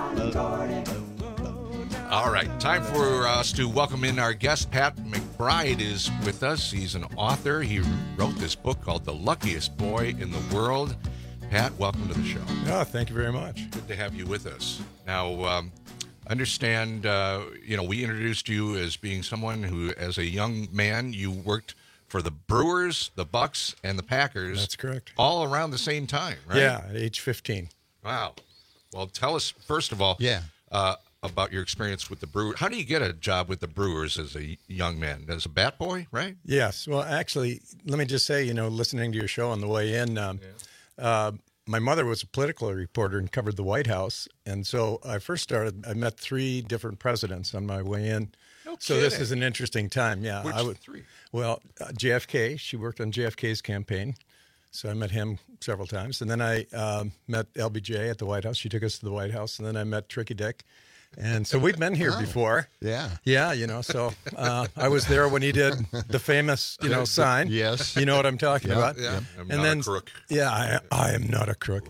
All right, time for us to welcome in our guest. Pat McBride is with us. He's an author. He wrote this book called The Luckiest Boy in the World. Pat, welcome to the show. Oh, thank you very much. Good to have you with us. Now, understand, we introduced you as being someone who, as a young man, you worked for the Brewers, the Bucks, and the Packers. That's correct. All around the same time, right? Yeah, at age 15. Wow. Well, tell us, first of all, about your experience with the Brewers. How do you get a job with the Brewers as a young man? As a bat boy, right? Yes. Well, actually, let me just say, listening to your show on the way in, my mother was a political reporter and covered the White House. And so I met 3 different presidents on my way in. No so kidding. This is an interesting time. Yeah. Which 3? Well, JFK, she worked on JFK's campaign. So I met him several times. And then I met LBJ at the White House. She took us to the White House. And then I met Tricky Dick. And so we've been here before. Yeah. Yeah, so I was there when he did the famous, sign. Yes. You know what I'm talking about? Yeah. I'm and not then, a crook. Yeah, I am not a crook.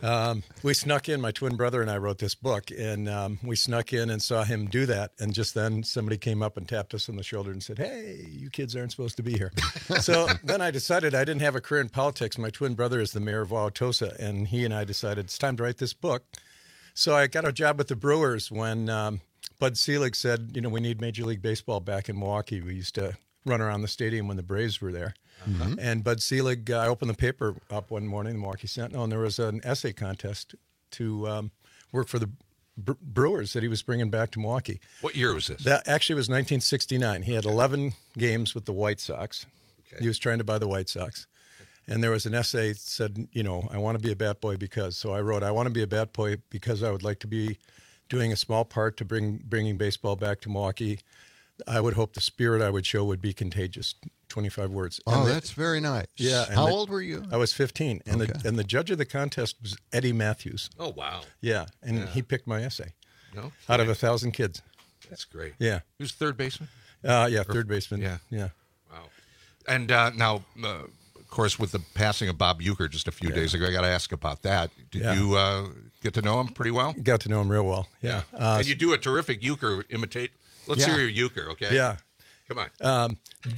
We snuck in, my twin brother and I wrote this book, and we snuck in and saw him do that. And just then somebody came up and tapped us on the shoulder and said, "Hey, you kids aren't supposed to be here." So then I decided I didn't have a career in politics. My twin brother is the mayor of Wauwatosa, and he and I decided it's time to write this book. So I got a job with the Brewers when Bud Selig said, we need Major League Baseball back in Milwaukee. We used to run around the stadium when the Braves were there. Mm-hmm. And Bud Selig, I opened the paper up one morning, the Milwaukee Sentinel, and there was an essay contest to work for the Brewers that he was bringing back to Milwaukee. What year was this? That actually was 1969. He had 11 games with the White Sox. Okay. He was trying to buy the White Sox. And there was an essay that said, I want to be a bat boy because. So I wrote, I want to be a bat boy because I would like to be doing a small part to bringing baseball back to Milwaukee. I would hope the spirit I would show would be contagious. 25 words. Oh, that's very nice. Yeah. How old were you? I was 15. And the judge of the contest was Eddie Matthews. Oh, wow. Yeah. And he picked my essay. No? Out of 1,000 kids. That's great. Yeah. Who's third baseman? Third baseman. Yeah. Wow. And now... of course, with the passing of Bob Uecker just a few days ago, I got to ask about that. Did you get to know him pretty well? Got to know him real well, yeah. And you do a terrific Uecker imitate. Let's hear your Uecker, okay? Yeah. Come on.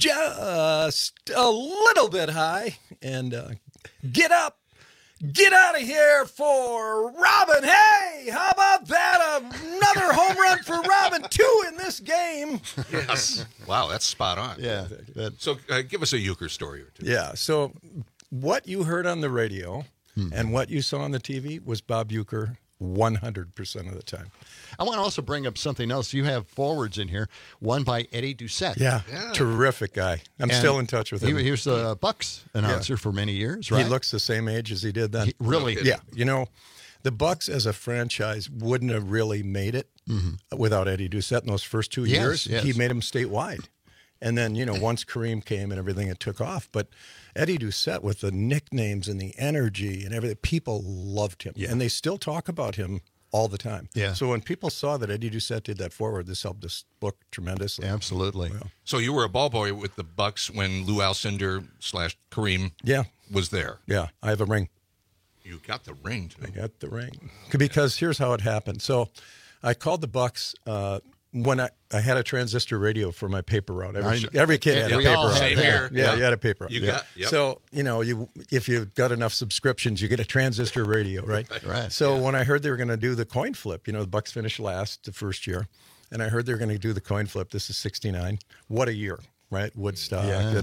Just a little bit high, and get up. Get out of here for Robin. Hey, how about that? Another home run for Robin. 2 in this game. Yes. Wow, that's spot on. Yeah. So give us a Uecker story or two. Yeah. So what you heard on the radio And what you saw on the TV was Bob Uecker 100% of the time. I want to also bring up something else. You have forwards in here, one by Eddie Doucette. Yeah. Terrific guy. I'm still in touch with him. He was the Bucks announcer for many years, right? He looks the same age as he did then. Really? Yeah. You know, the Bucks as a franchise wouldn't have really made it without Eddie Doucette in those first 2 years. Yes. He made them statewide. And then, once Kareem came and everything, it took off. But Eddie Doucette, with the nicknames and the energy and everything, people loved him. Yeah. And they still talk about him all the time. Yeah. So when people saw that Eddie Doucette did that forward, this helped this book tremendously. Absolutely. Well, So you were a ball boy with the Bucks when Lou Alcindor / Kareem was there. Yeah, I have a ring. You got the ring, too. I got the ring. Because here's how it happened. So I called the Bucks when I had a transistor radio for my paper route. Every kid had a paper route. Same here. Yeah, you had a paper route. You got, yep. So, if you've got enough subscriptions, you get a transistor radio, right? Right. So when I heard they were going to do the coin flip, the Bucks finished last the first year, and I heard they were going to do the coin flip. This is 1969. What a year, right? Woodstock,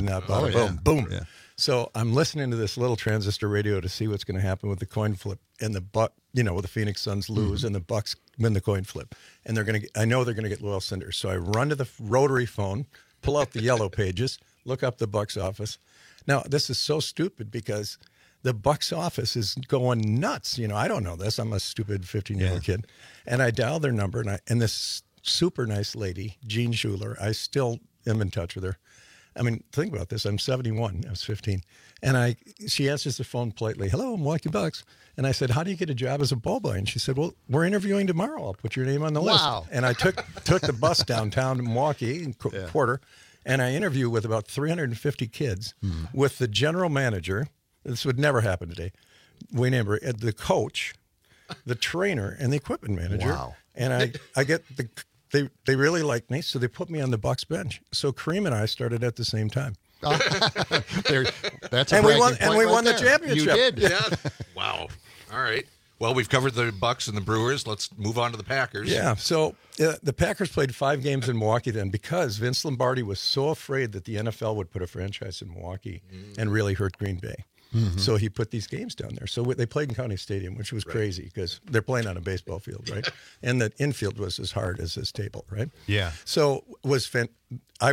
boom. Yeah. So I'm listening to this little transistor radio to see what's going to happen with the coin flip, and the Phoenix Suns lose and the Bucks win the coin flip, and I know they're going to get Lou Alcindor. So I run to the rotary phone, pull out the yellow pages, look up the Bucks office. Now this is so stupid because the Bucks office is going nuts. I don't know this. I'm a stupid 15-year-old kid, and I dial their number, and this super nice lady, Jean Schuler, I still am in touch with her. I mean, think about this. I'm 71. I was 15. And she answers the phone politely. Hello, Milwaukee Bucks. And I said, how do you get a job as a ball boy? And she said, well, we're interviewing tomorrow. I'll put your name on the list. And I took the bus downtown to Milwaukee, in Porter, and I interviewed with about 350 kids with the general manager. This would never happen today. Wayne Amber, the coach, the trainer, and the equipment manager. Wow. And I get the... They really liked me, so they put me on the Bucks bench. So Kareem and I started at the same time. That's we won the championship. You did. Yeah. Wow. All right. Well, we've covered the Bucks and the Brewers. Let's move on to the Packers. Yeah. So the Packers played 5 games in Milwaukee then because Vince Lombardi was so afraid that the NFL would put a franchise in Milwaukee and really hurt Green Bay. So he put these games down there. So they played in County Stadium, which was crazy because they're playing on a baseball field, right? And the infield was as hard as this table, right? Yeah. So when I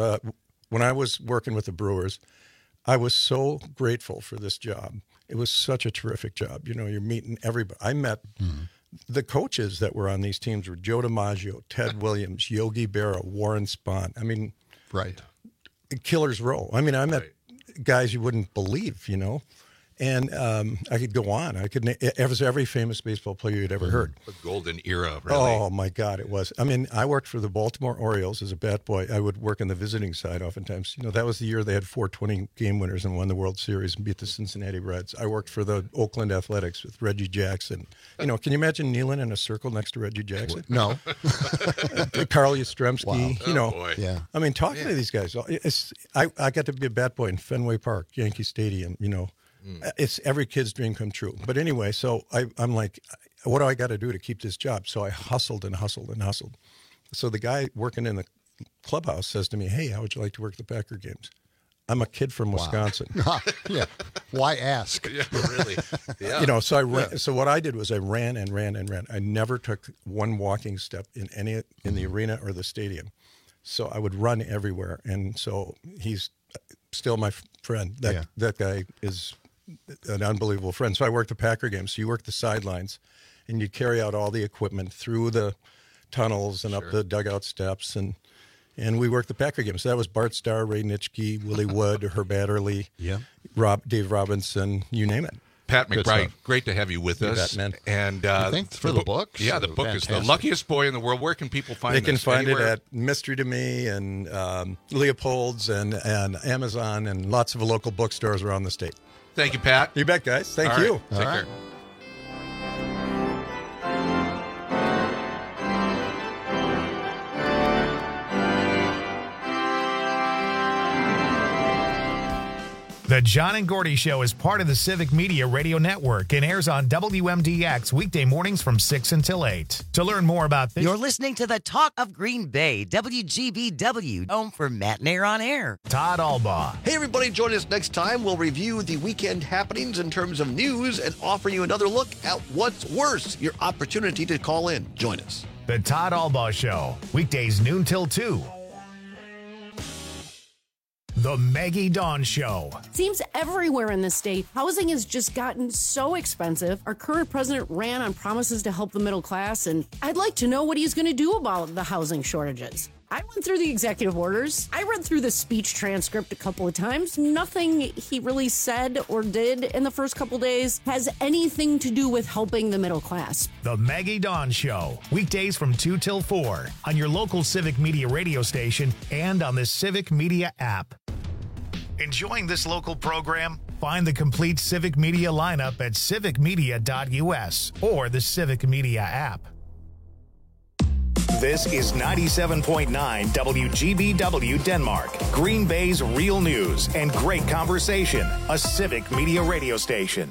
was working with the Brewers, I was so grateful for this job. It was such a terrific job. You're meeting everybody. I met the coaches that were on these teams were Joe DiMaggio, Ted Williams, Yogi Berra, Warren Spahn. I mean, Killer's Row. I mean, I met guys you wouldn't believe, and I could go on. It was every famous baseball player you'd ever heard. The golden era, really. Oh, my God, it was. I mean, I worked for the Baltimore Orioles as a bat boy. I would work on the visiting side oftentimes. That was the year they had 420 game winners and won the World Series and beat the Cincinnati Reds. I worked for the Oakland Athletics with Reggie Jackson. Can you imagine kneeling in a circle next to Reggie Jackson? No. Carl Yastrzemski, Wow. Oh, boy. Yeah. I mean, talking to these guys. I got to be a bat boy in Fenway Park, Yankee Stadium, It's every kid's dream come true. But anyway, so I'm like, what do I got to do to keep this job? So I hustled and hustled and hustled. So the guy working in the clubhouse says to me, hey, how would you like to work the Packer games? I'm a kid from Wisconsin. Yeah. Why ask? Yeah, really. Yeah. So I ran, so what I did was I ran and ran and ran. I never took one walking step in the arena or the stadium. So I would run everywhere. And so he's still my friend. That guy is an unbelievable friend. So I worked the Packer games. So you work the sidelines and you carry out all the equipment through the tunnels and up the dugout steps. And we worked the Packer games. So that was Bart Starr, Ray Nitschke, Willie Wood, Herb Adderley, Dave Robinson, you name it. Pat McBride, great to have you with us. Man. And thanks for the book. Yeah, the book is The Luckiest Boy in the World. Where can people find it? They can find it at Mystery to Me and Leopold's and Amazon and lots of local bookstores around the state. Thank you, Pat. You bet, guys. Thank you. Take care. The John and Gordy Show is part of the Civic Media Radio Network and airs on WMDX weekday mornings from 6 until 8. To learn more about this, you're listening to the Talk of Green Bay, WGBW, home for Matt Nair on Air. Todd Albaugh. Hey, everybody, join us next time. We'll review the weekend happenings in terms of news and offer you another look at what's worse, your opportunity to call in. Join us. The Todd Albaugh Show, weekdays noon till 2. The Maggie Dawn Show. Seems everywhere in the state, housing has just gotten so expensive. Our current president ran on promises to help the middle class, and I'd like to know what he's going to do about the housing shortages. I went through the executive orders. I read through the speech transcript a couple of times. Nothing he really said or did in the first couple days has anything to do with helping the middle class. The Maggie Dawn Show, weekdays from 2 till 4 on your local Civic Media radio station and on the Civic Media app. Enjoying this local program? Find the complete Civic Media lineup at civicmedia.us or the Civic Media app. This is 97.9 WGBW Denmark, Green Bay's real news and great conversation, a Civic Media radio station.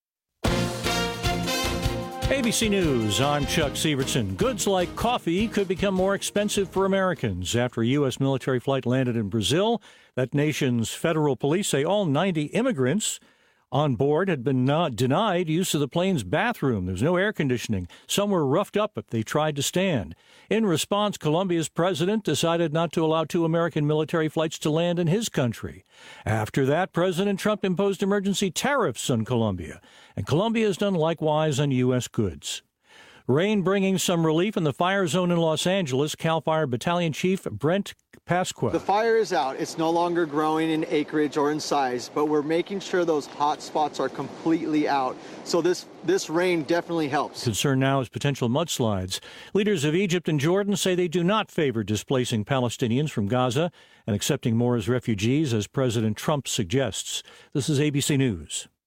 ABC News, I'm Chuck Sievertson. Goods like coffee could become more expensive for Americans after a U.S. military flight landed in Brazil. That nation's federal police say all 90 immigrants on board had been denied use of the plane's bathroom. There was no air conditioning. Some were roughed up if they tried to stand. In response, Colombia's president decided not to allow 2 American military flights to land in his country. After that, President Trump imposed emergency tariffs on Colombia, and Colombia has done likewise on U.S. goods. Rain bringing some relief in the fire zone in Los Angeles. CAL FIRE Battalion Chief Brent Pasqua. The fire is out. It's no longer growing in acreage or in size, but we're making sure those hot spots are completely out. So this rain definitely helps. Concern now is potential mudslides. Leaders of Egypt and Jordan say they do not favor displacing Palestinians from Gaza and accepting more as refugees, as President Trump suggests. This is ABC News.